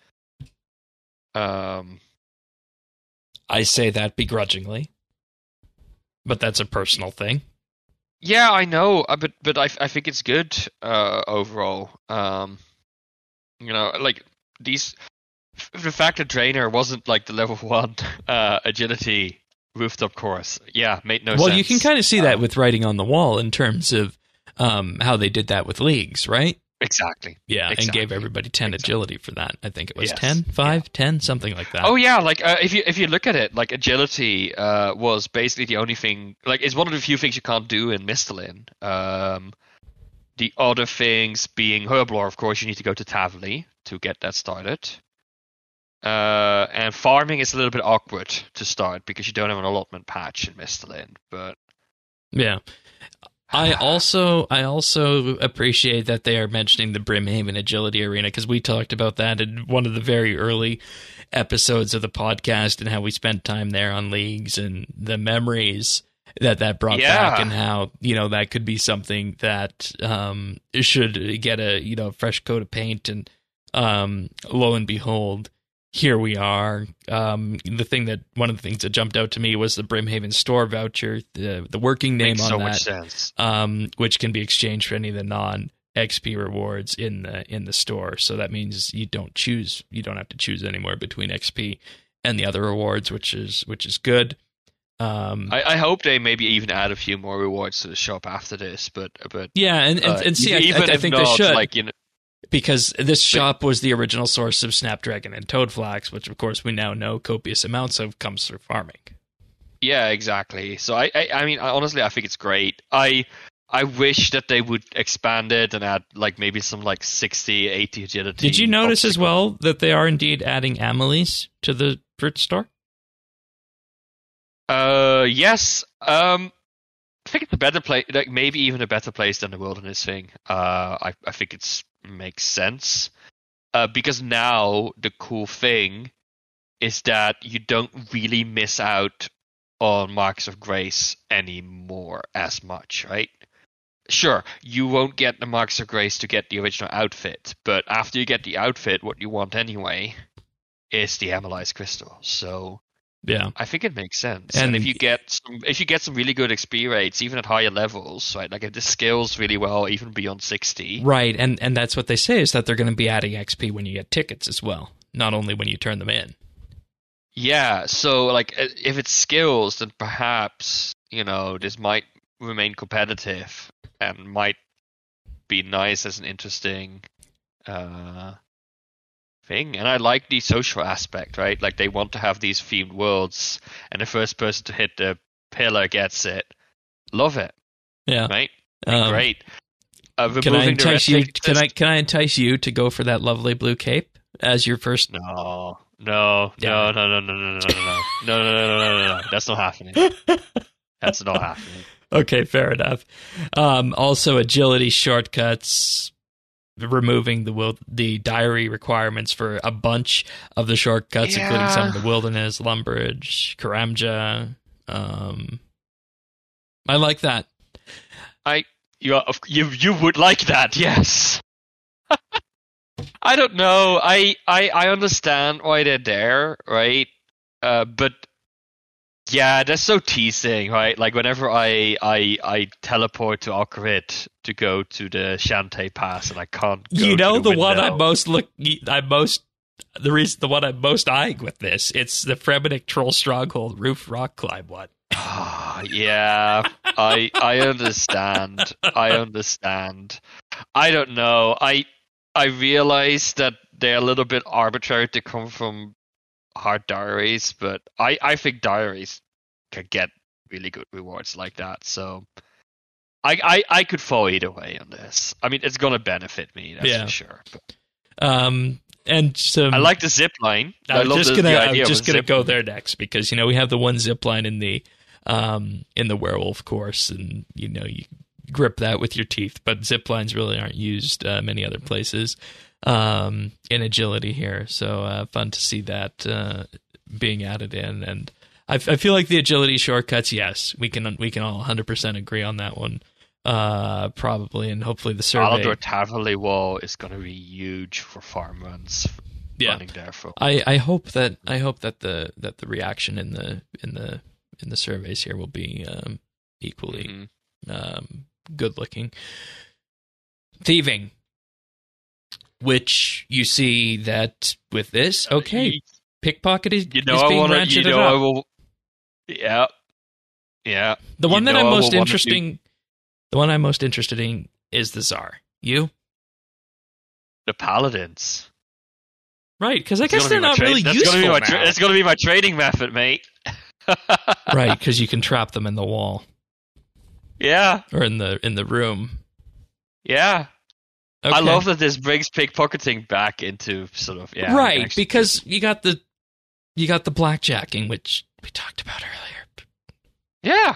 Um, I say that begrudgingly, but that's a personal thing. Yeah, I know, but but I I think it's good uh, overall. Um, you know, like these, the fact that Drainer wasn't like the level one uh, agility rooftop course, yeah, made no well, sense. Well, you can kind of see um, that with writing on the wall in terms of um, how they did that with leagues, right? Exactly. Yeah, exactly. and gave everybody ten exactly. agility for that. I think it was yes. ten, five, yeah. ten, something like that. Oh yeah, like uh, if you if you look at it, like agility uh, was basically the only thing. Like, it's one of the few things you can't do in Misthalin. Um, the other things being Herblore, of course, you need to go to Tavli to get that started. Uh, and farming is a little bit awkward to start because you don't have an allotment patch in Misthalin. But yeah. I also I also appreciate that they are mentioning the Brimhaven Agility Arena, because we talked about that in one of the very early episodes of the podcast and how we spent time there on leagues and the memories that that brought yeah. back, and how, you know, that could be something that um, should get a, you know, fresh coat of paint, and um, lo and behold, here we are. Um, the thing that one of the things that jumped out to me was the Brimhaven store voucher, the the working name Makes on so that, much sense. Um, which can be exchanged for any of the non X P rewards in the in the store. So that means you don't choose, you don't have to choose anymore between X P and the other rewards, which is which is good. Um, I, I hope they maybe even add a few more rewards to the shop after this, but but yeah, and and, uh, and see, even I, I, I if think not, they should, like, you know, because this shop was the original source of Snapdragon and Toadflax, which of course we now know copious amounts of comes through farming. Yeah, exactly. So I, I, I mean, I, honestly, I think it's great. I, I wish that they would expand it and add like maybe some like sixty, eighty agility. Did you notice obstacle. as well that they are indeed adding Amelie's to the fruit store? Uh, yes. Um, I think it's a better place, like maybe even a better place than the wilderness thing. Uh, I, I think it's makes sense. Uh, because now the cool thing is that you don't really miss out on Marks of Grace anymore as much, right? Sure, you won't get the Marks of Grace to get the original outfit, but after you get the outfit, what you want anyway is the Amelized Crystal. So yeah, I think it makes sense. And, and if you get some, if you get some really good X P rates, even at higher levels, right? Like if the scales really well, even beyond sixty. Right, and and that's what they say is that they're going to be adding X P when you get tickets as well, not only when you turn them in. Yeah, so like if it's skills, then perhaps, you know, this might remain competitive and might be nice as an interesting uh, thing. And I like the social aspect, right? Like they want to have these themed worlds, and the first person to hit the pillar gets it. Love it. Yeah, right. Um, Great. Uh, can I removing the entice red you? ticket Can I system- can I entice you to go for that lovely blue cape as your first? No, no, Yeah. no, no, no, no, no, no, no, no, no, no, no, no, no, no. That's not happening. That's not happening. Okay, fair enough. Um, also, agility shortcuts, removing the wil- the diary requirements for a bunch of the shortcuts, Yeah. including some of the wilderness, Lumbridge, Karamja. Um, I like that. I you are, you you would like that, yes. I don't know. I, I I understand why they're there, right? Uh, but yeah, they're so teasing, right? Like whenever I I I teleport to Alcarit to go to the Shantae Pass, and I can't. Go You know, to the, the one window. I'm most look, I'm most the reason the one I'm most eyeing with this, it's the Fremennik Troll Stronghold roof rock climb one. Ah, yeah, I I understand. I understand. I don't know. I I realize that they're a little bit arbitrary to come from hard diaries, but I I think diaries can get really good rewards like that. So I I, I could fall either way on this. I mean, it's gonna benefit me, that's Yeah. for sure. But Um, and some. I like the zip line. I, I was love just the, gonna, the I idea was of just a gonna zip go line. there next because you know we have the one zip line in the, um, in the werewolf course, and you know you grip that with your teeth, but zip lines really aren't used uh, many other places, um, in agility here. So uh, fun to see that uh, being added in, and I, I feel like the agility shortcuts. Yes, we can we can all one hundred percent agree on that one. Uh, probably, and hopefully the survey. Alador Taverley Wall is going to be huge for farm runs. Yeah. Running there for I, I hope that I hope that the that the reaction in the in the in the surveys here will be um, equally Mhm. um, good looking. Thieving, which you see that with this, okay, You, pickpocket is, you know is I being want to. ratcheted You know up. I will. Yeah, yeah. The you one that know I'm I will most wanna do- interesting, the one I'm most interested in is the Tsar. You The Paladins. right? Because I It's guess gonna they're be my not tra- really that's useful gonna be my now. tra- It's going to be my trading method, mate. Right, because you can trap them in the wall Yeah, or in the in the room. yeah. Okay. I love that this brings pickpocketing back into sort of yeah. right, actually- because you got the you got the blackjacking, which we talked about earlier. yeah,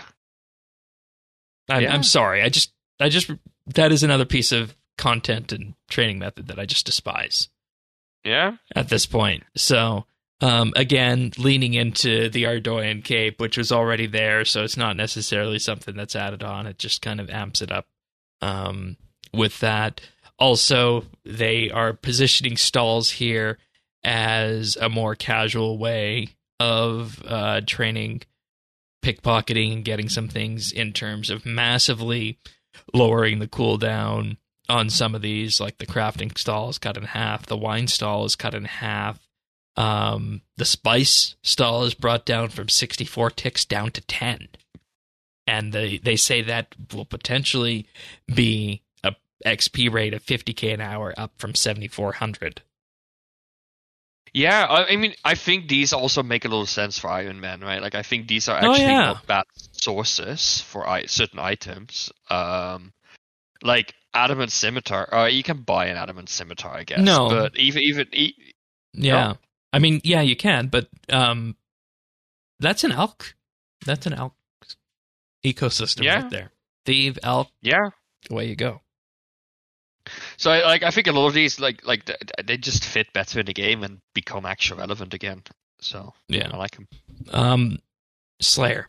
I'm, Yeah. I'm sorry, I just I just that is another piece of content and training method that I just despise yeah. at this point. So um, again, leaning into the Ardoyan cape, which was already there, so it's not necessarily something that's added on. It just kind of amps it up um, with that. Also, they are positioning stalls here as a more casual way of uh, training pickpocketing and getting some things in terms of massively lowering the cooldown on some of these, like the crafting stall is cut in half, the wine stall is cut in half, um, the spice stall is brought down from sixty-four ticks down to ten. And they, they say that will potentially be a X P rate of fifty K an hour up from seventy-four hundred. Yeah, I, I mean, I think these also make a little sense for Iron Man, right? Like, I think these are actually oh, yeah. not bad sources for I- certain items. Um, like Adamant Scimitar, uh, you can buy an Adamant Scimitar, I guess. No, but even even e- yeah, no? I mean, yeah, you can, but um, that's an elk. That's an elk ecosystem yeah. right there. Thief, elk, yeah, away you go. So, I, like, I think a lot of these, like, like they just fit better in the game and become actually relevant again. So, yeah, I like them. Um, Slayer.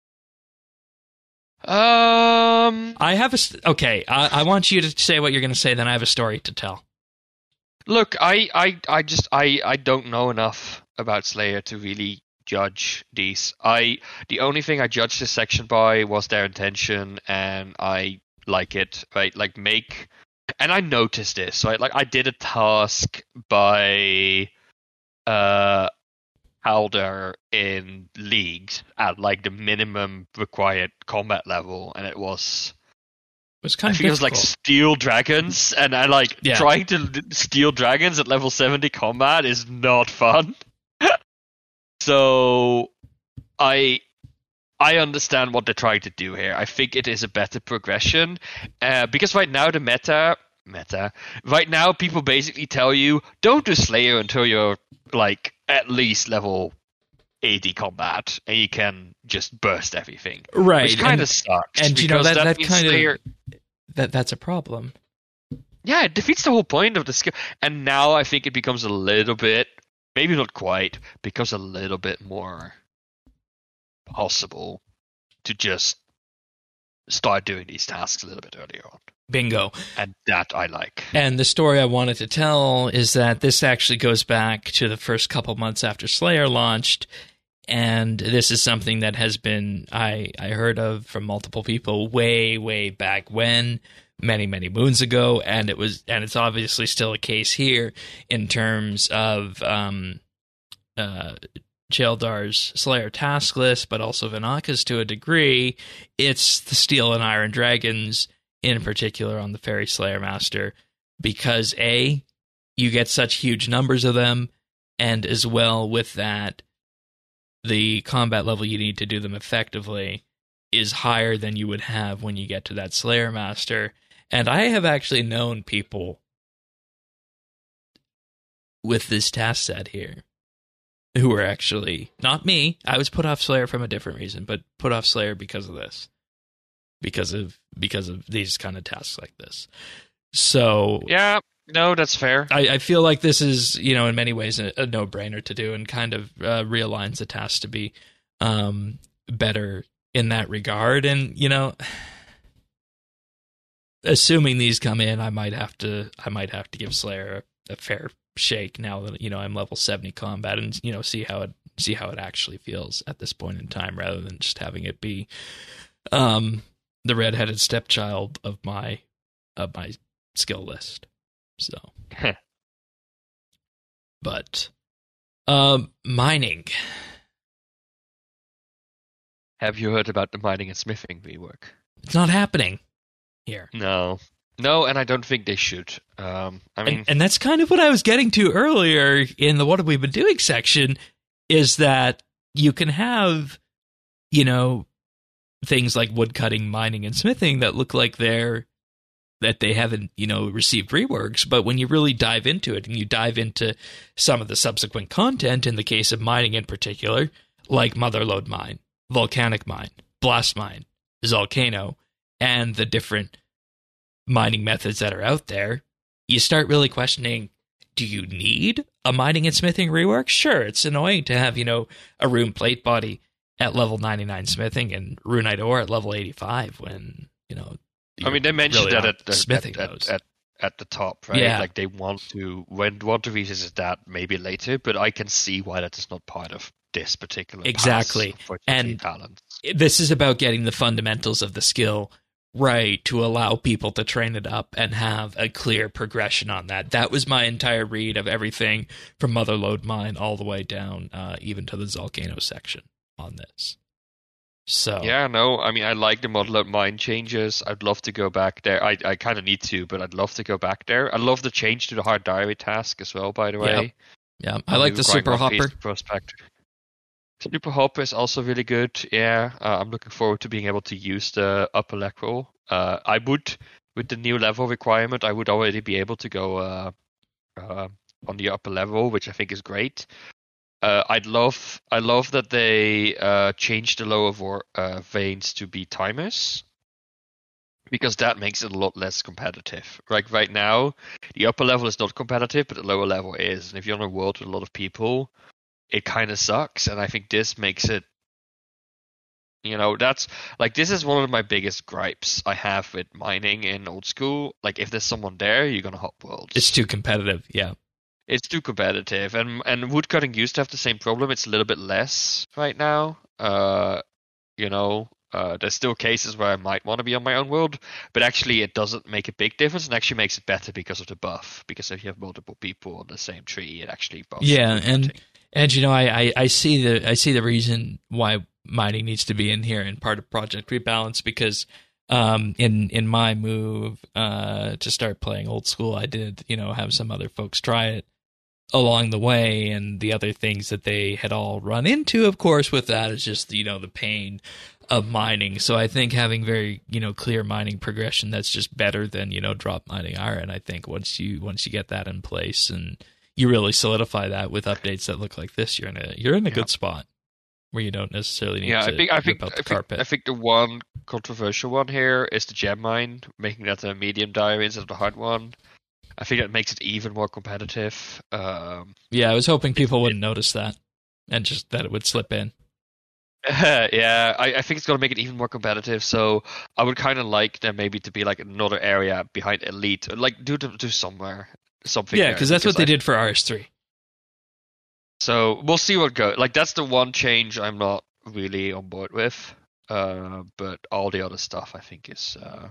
Um, I have a st- okay. I, I want you to say what you're going to say. Then I have a story to tell. Look, I, I, I just, I, I don't know enough about Slayer to really judge these. I, the only thing I judged this section by was their intention, and I like it. Right, like make. And I noticed this, right? Like, I did a task by uh, Halder in Leagues at, like, the minimum required combat level, and it was... It was kind I of think difficult. it was, like, Steel Dragons, and I, like, yeah. trying to steal dragons at level seventy combat is not fun. So, I... I understand what they're trying to do here. I think it is a better progression, uh, because right now the meta, meta, right now people basically tell you don't do Slayer until you're like at least level eighty combat, and you can just burst everything. Right, which kind of sucks. And you know that that, that kind Slayer, of that that's a problem. Yeah, it defeats the whole point of the skill. And now I think it becomes a little bit, maybe not quite, becomes a little bit more possible to just start doing these tasks a little bit earlier on. Bingo. And that I like. And the story I wanted to tell is that this actually goes back to the first couple months after Slayer launched, and this is something that has been I, I heard of from multiple people way, way back when, many, many moons ago, and it was and it's obviously still a case here in terms of um uh Chaldar's Slayer task list, but also Vinaka's to a degree. It's the Steel and Iron Dragons, in particular on the Fairy Slayer Master, because A, you get such huge numbers of them, and as well with that, the combat level you need to do them effectively is higher than you would have when you get to that Slayer Master. And I have actually known people with this task set here who were actually, not me, I was put off Slayer from a different reason, but put off Slayer because of this. Because of because of these kind of tasks like this. So yeah, no, that's fair. I, I feel like this is, you know, in many ways a, a no-brainer to do, and kind of uh, realigns the task to be um, better in that regard. And, you know, assuming these come in, I might have to I might have to give Slayer a, a fair shake now that, you know, I'm level seventy combat, and, you know, see how it see how it actually feels at this point in time, rather than just having it be um the redheaded stepchild of my of my skill list. So but um mining. Have you heard about the mining and smithing rework? It's not happening here. No. No, and I don't think they should. Um, I mean, and, and that's kind of what I was getting to earlier in the "What Have We Been Doing" section, is that you can have, you know, things like woodcutting, mining, and smithing that look like they're that they haven't, you know, received reworks, but when you really dive into it and you dive into some of the subsequent content, in the case of mining in particular, like Motherlode Mine, Volcanic Mine, Blast Mine, Volcano, and the different mining methods that are out there, you start really questioning, do you need a mining and smithing rework? Sure, it's annoying to have, you know, a rune plate body at level ninety-nine smithing and runite ore at level eighty-five when, you know, I mean, they mentioned really that at, smithing at, those. at, at at the top, right? Yeah. Like they want to when want to revisit that maybe later, but I can see why that is not part of this particular Exactly. pass for And talents. This is about getting the fundamentals of the skill right to allow people to train it up and have a clear progression on that. That was my entire read of everything from Motherlode Mine all the way down, uh, even to the Zalcano section on this. So yeah, no, I mean, I like the Motherlode Mine changes. I'd love to go back there. I, I kind of need to, but I'd love to go back there. I love the change to the hard diary task as well, by the way. Yeah, yeah. I like the Super Hopper. Prospect. Super Hopper is also really good. Yeah, uh, I'm looking forward to being able to use the upper level. Uh, I would, with the new level requirement, I would already be able to go uh, uh, on the upper level, which I think is great. Uh, I'd love, I love that they uh, changed the lower vor- uh, veins to be timers, because that makes it a lot less competitive. Like right now, the upper level is not competitive, but the lower level is. And if you're on a world with a lot of people, it kind of sucks. And I think this makes it, you know, that's like, this is one of my biggest gripes I have with mining in old school. Like, if there's someone there, you're gonna hop worlds. It's too competitive. Yeah. It's too competitive, and and woodcutting used to have the same problem. It's a little bit less right now. Uh, you know, uh, there's still cases where I might want to be on my own world, but actually it doesn't make a big difference, and actually makes it better because of the buff. Because if you have multiple people on the same tree, it actually buffs. Yeah, and and you know, I, I I see the I see the reason why mining needs to be in here and part of Project Rebalance, because um in in my move uh to start playing old school, I did, you know, have some other folks try it along the way, and the other things that they had all run into, of course, with that is just, you know, the pain of mining. So I think having very, you know, clear mining progression, that's just better than, you know, drop mining iron. I think once you once you get that in place and you really solidify that with updates that look like this, you're in a you're in a yeah. good spot where you don't necessarily need yeah, to I think I think out the I think, carpet. I think the one controversial one here is the gem mine, making that a medium diary instead of the hard one. I think that makes it even more competitive. Um, yeah, I was hoping people wouldn't it, notice that, and just that it would slip in. Uh, yeah, I, I think it's going to make it even more competitive. So I would kind of like there maybe to be like another area behind Elite, like do do somewhere something. Yeah, because that's what they I, did for R S three. So we'll see what goes. Like that's the one change I'm not really on board with. Uh, but all the other stuff I think is. Uh,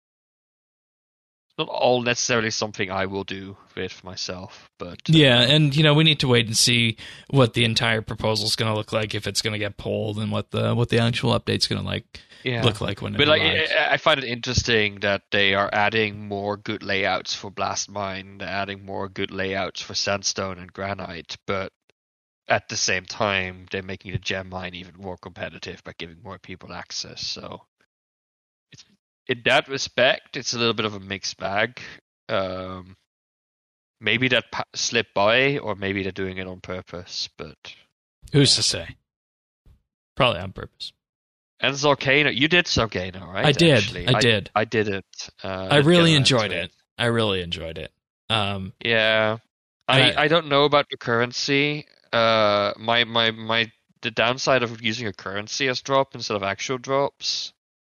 Not all necessarily something I will do with myself, but uh, yeah, and you know we need to wait and see what the entire proposal is going to look like, if it's going to get pulled, and what the what the actual update's going to like yeah. look like when it but like arrives. I, I find it interesting that they are adding more good layouts for Blast Mine, they're adding more good layouts for Sandstone and Granite, but at the same time they're making the Gem Mine even more competitive by giving more people access. So. In that respect, it's a little bit of a mixed bag. Um, maybe that pa- slipped by, or maybe they're doing it on purpose. But who's yeah. to say? Probably on purpose. And Zalcano, you did Zalcano, right? I did. Actually. I, I did. I did it. Uh, I really enjoyed it. it. I really enjoyed it. Um, yeah, I, I I don't know about the currency. Uh, my my my the downside of using a currency as drop instead of actual drops.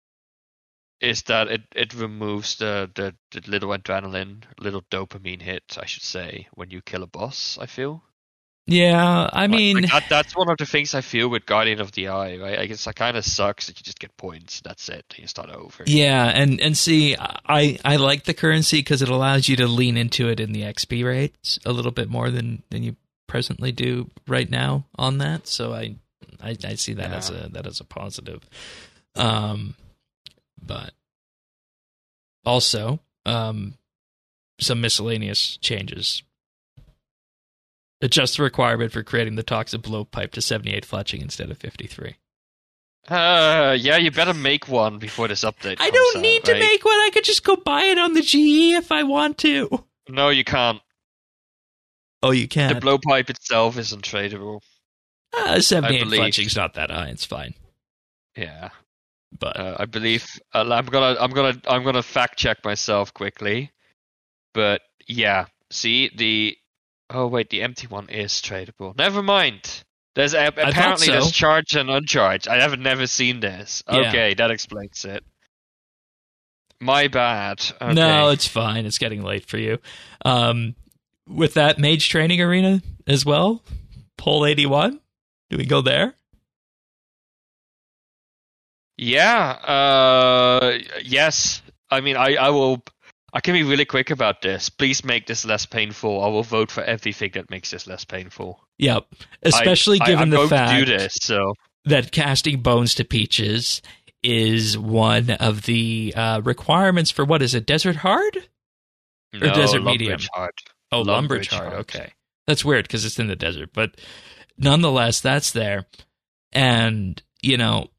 Is that it, it removes the, the, the little adrenaline, little dopamine hit, I should say, when you kill a boss, I feel. Yeah, I mean... Like, like that, that's one of the things I feel with Guardian of the Eye, right? I guess it kind of sucks that you just get points, that's it, you start over. Yeah, and, and see, I, I like the currency because it allows you to lean into it in the X P rates a little bit more than, than you presently do right now on that, so I I, I see that yeah. as a that as a positive. Um... But also, um, some miscellaneous changes. Adjust the requirement for creating the toxic blowpipe to seventy-eight fletching instead of fifty-three. Uh, yeah, you better make one before this update I don't out, need to right? make one. I could just go buy it on the G E if I want to. No, you can't. Oh, you can. The blowpipe itself isn't tradable. Uh, seventy-eight fletching's not that high. It's fine. Yeah. But uh, I believe uh, I'm gonna I'm gonna I'm gonna fact check myself quickly, but yeah, see the oh wait the empty one is tradable. Never mind. There's uh, apparently so. there's charged and uncharged. I have never seen this. Yeah. Okay, that explains it. My bad. Okay. No, it's fine. It's getting late for you. Um, with that Mage Training Arena as well, Pole eighty-one. Do we go there? Yeah. Uh, yes. I mean, I, I will. I can be really quick about this. Please make this less painful. I will vote for everything that makes this less painful. Yep. Especially I, given I, I'm the going fact to do this, so. that casting Bones to Peaches is one of the uh, requirements for, what is it, Desert Hard? Or No, Desert Lumbridge Medium? Hard. Oh, Lumbridge Lumbridge Hard. Hard. Okay. That's weird because it's in the desert. But nonetheless, that's there. And, you know,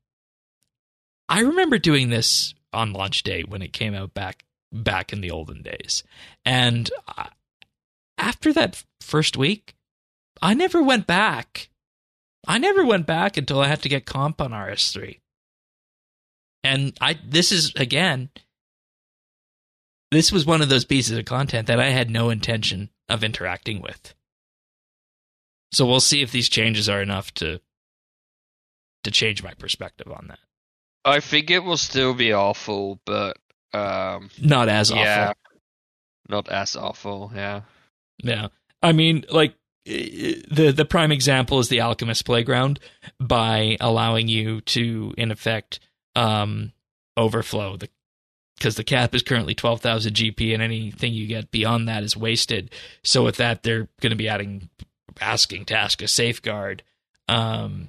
I remember doing this on launch day when it came out back back in the olden days. And I, after that first week, I never went back. I never went back until I had to get comp on R S three. And I this is, again, this was one of those pieces of content that I had no intention of interacting with. So we'll see if these changes are enough to to change my perspective on that. I think it will still be awful, but um, Not as yeah, awful. not as awful. Yeah. Yeah. I mean, like, the the prime example is the Alchemist Playground, by allowing you to, in effect, um, overflow the because the cap is currently twelve thousand G P, and anything you get beyond that is wasted. So with that, they're going to be adding, asking to ask a safeguard um,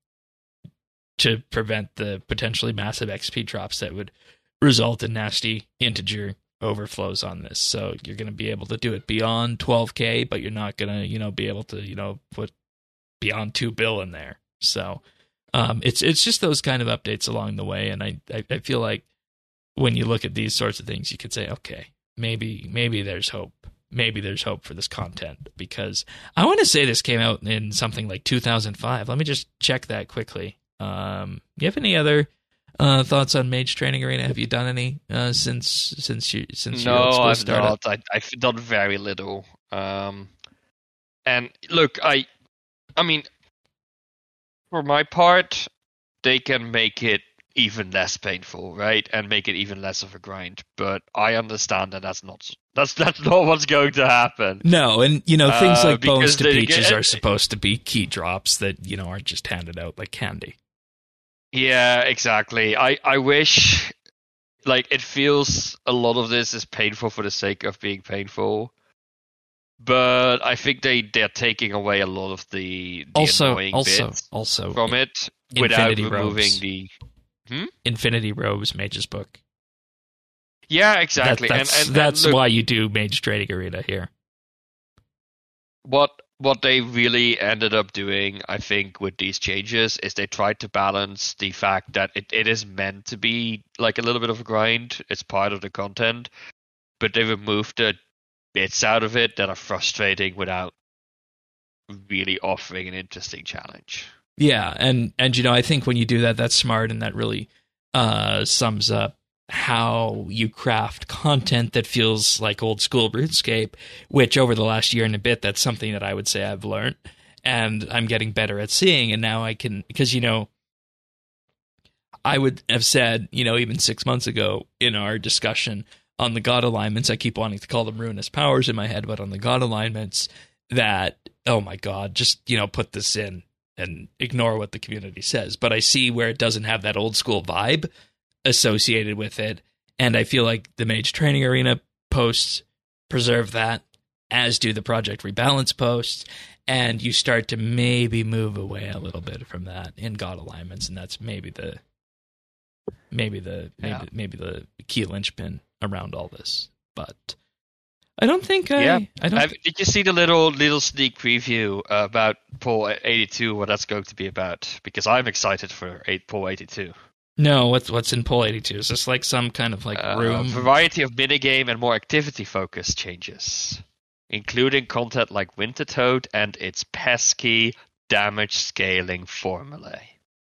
to prevent the potentially massive X P drops that would result in nasty integer overflows on this. So you're going to be able to do it beyond twelve K, but you're not going to, you know, be able to, you know, put beyond two bill in there. So um, it's it's just those kind of updates along the way, and I, I I feel like when you look at these sorts of things, you could say, okay, maybe maybe there's hope. Maybe there's hope for this content, because I want to say this came out in something like two thousand five. Let me just check that quickly. Um, you have any other uh, thoughts on Mage Training Arena? Have you done any uh, since since you since No, your old school I've startup? not. I, I've done very little. Um, and look, I, I mean, for my part, they can make it even less painful, right, and make it even less of a grind. But I understand that that's not that's that's not what's going to happen. No, and you know things Uh, like Bones because to they Peaches get- are supposed to be key drops that you know aren't just handed out like candy. Yeah, exactly. I, I wish, like, it feels a lot of this is painful for the sake of being painful. But I think they, they're taking away a lot of the, the Also, annoying also, bits also, from it without Infinity removing Robes. the... Infinity Robes Mage's Book. Yeah, That- exactly. that's and, and, that's and look, why you do Mage Training Arena here. what what they really ended up doing, I think, with these changes is they tried to balance the fact that it, it is meant to be like a little bit of a grind. It's part of the content, but they removed the bits out of it that are frustrating without really offering an interesting challenge. Yeah, and and you know I think when you do that, that's smart, and that really uh, sums up how you craft content that feels like old school RuneScape, which over the last year and a bit, that's something that I would say I've learned, and I'm getting better at seeing, and now I can, because, you know, I would have said, you know, even six months ago in our discussion on the God alignments, I keep wanting to call them ruinous powers in my head, but on the God alignments, that, oh my God, just, you know, put this in and ignore what the community says. But I see where it doesn't have that old school vibe associated with it, and I feel like the Mage Training Arena posts preserve that, as do the Project Rebalance posts, and you start to maybe move away a little bit from that in God alignments, and that's maybe the maybe the maybe, Yeah. maybe the key linchpin around all this. But I don't think I Yeah. I don't Have, did you see the little little sneak preview about Paul eighty-two, what that's going to be about? Because I'm excited for eight, Paul eighty-two. know what's what's in Poll eighty-two. Is this like some kind of like Uh, room? a variety of minigame and more activity-focused changes, including content like Winter Toad and its pesky damage scaling formulae.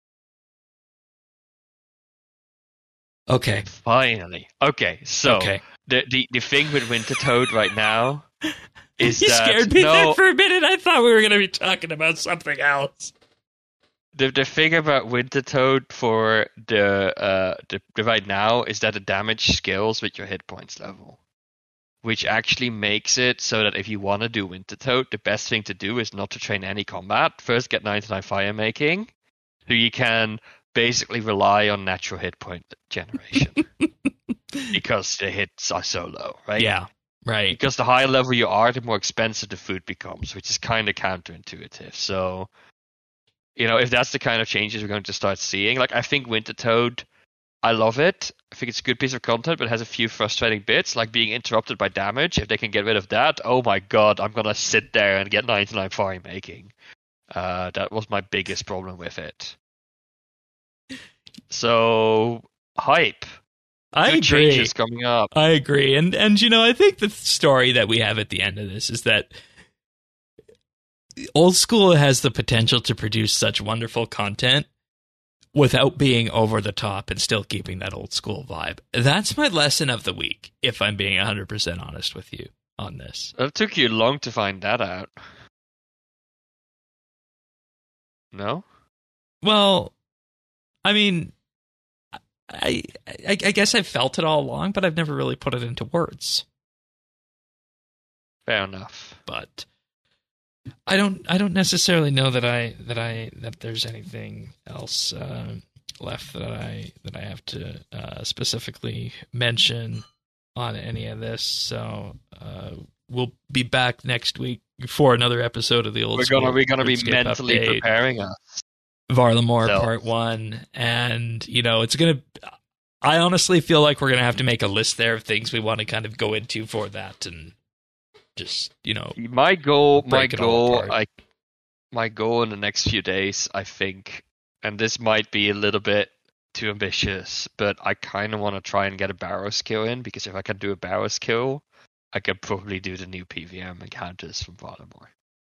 Okay. Finally. Okay, so Okay. the, the, the thing with Winter Toad right now is You that... scared me no, there for a minute. I thought we were going to be talking about something else. the the thing about Winter Toad for the uh the, the right now is that the damage scales with your hit points level, which actually makes it so that if you want to do Winter Toad, the best thing to do is not to train any combat. First, get ninety-nine fire making, so you can basically rely on natural hit point generation because the hits are so low, right? Yeah, right. Because the higher level you are, the more expensive the food becomes, which is kind of counterintuitive. So, you know, if that's the kind of changes we're going to start seeing, like I think Winter Toad, I love it. I think it's a good piece of content, but it has a few frustrating bits, like being interrupted by damage. If they can get rid of that, oh my god, I'm gonna sit there and get ninety-nine fire making. Uh, that was my biggest problem with it. So, hype. I Good agree. changes coming up. I agree. And, and, you know, I think the story that we have at the end of this is that Old School has the potential to produce such wonderful content without being over the top and still keeping that old school vibe. That's my lesson of the week, if I'm being one hundred percent honest with you on this. It took you long to find that out. No? Well, I mean, I, I, I guess I've felt it all along, but I've never really put it into words. Fair enough. But I don't. I don't necessarily know that I that I that there's anything else uh, left that I that I have to uh, specifically mention on any of this. So uh, we'll be back next week for another episode of the old. We're School gonna we're gonna be RuneScape mentally update. preparing us. Varlamore So. Part One, and you know it's gonna. I honestly feel like we're gonna have to make a list there of things we want to kind of go into for that, and just you know. My goal, my break it all goal, apart. I, my goal in the next few days, I think, and this might be a little bit too ambitious, but I kind of want to try and get a barrow skill in, because if I can do a barrow skill, I could probably do the new P V M encounters from Varlamore.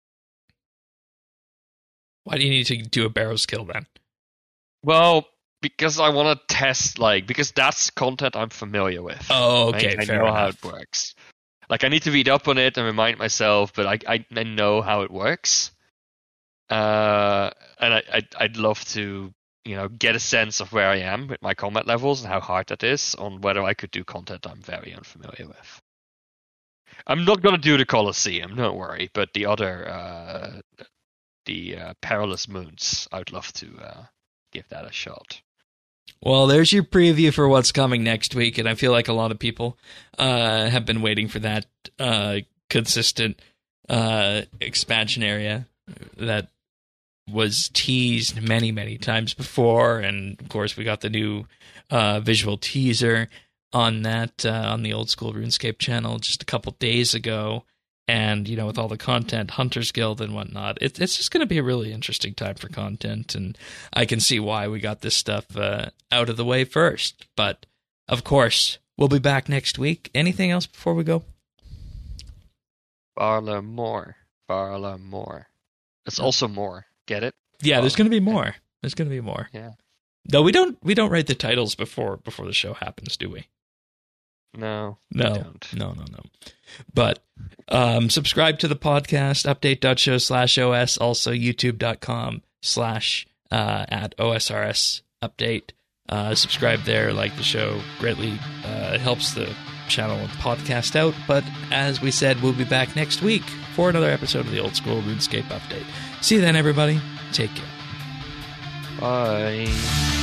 Why do you need to do a barrow skill then? Well, because I want to test, like, because that's content I'm familiar with. Oh, right? okay, I fair know enough. how it works. Like, I need to read up on it and remind myself, but I I, I know how it works. Uh, and I I'd, I'd love to, you know, get a sense of where I am with my combat levels and how hard that is on whether I could do content I'm very unfamiliar with. I'm not gonna do the Colosseum, don't worry, but the other uh, the uh, Perilous Moons, I'd love to uh, give that a shot. Well, there's your preview for what's coming next week, and I feel like a lot of people uh, have been waiting for that uh, consistent uh, expansion area that was teased many, many times before, and of course we got the new uh, visual teaser on that uh, on the Old School RuneScape channel just a couple days ago. And, you know, with all the content, Hunter's Guild and whatnot, it, it's just going to be a really interesting time for content. And I can see why we got this stuff uh, out of the way first. But, of course, we'll be back next week. Anything else before we go? Varlamore. Varlamore. It's also more. Get it? Yeah, there's going to be more. There's going to be more. Yeah. No, we don't. We don't write the titles before before the show happens, do we? No. No, I don't. no, no, no. But um, subscribe to the podcast, update.show slash OS, also youtube.com slash uh, at OSRS update. Uh, subscribe there, like the show. Greatly uh, helps the channel and podcast out. But as we said, we'll be back next week for another episode of the Old School RuneScape update. See you then, everybody. Take care. Bye.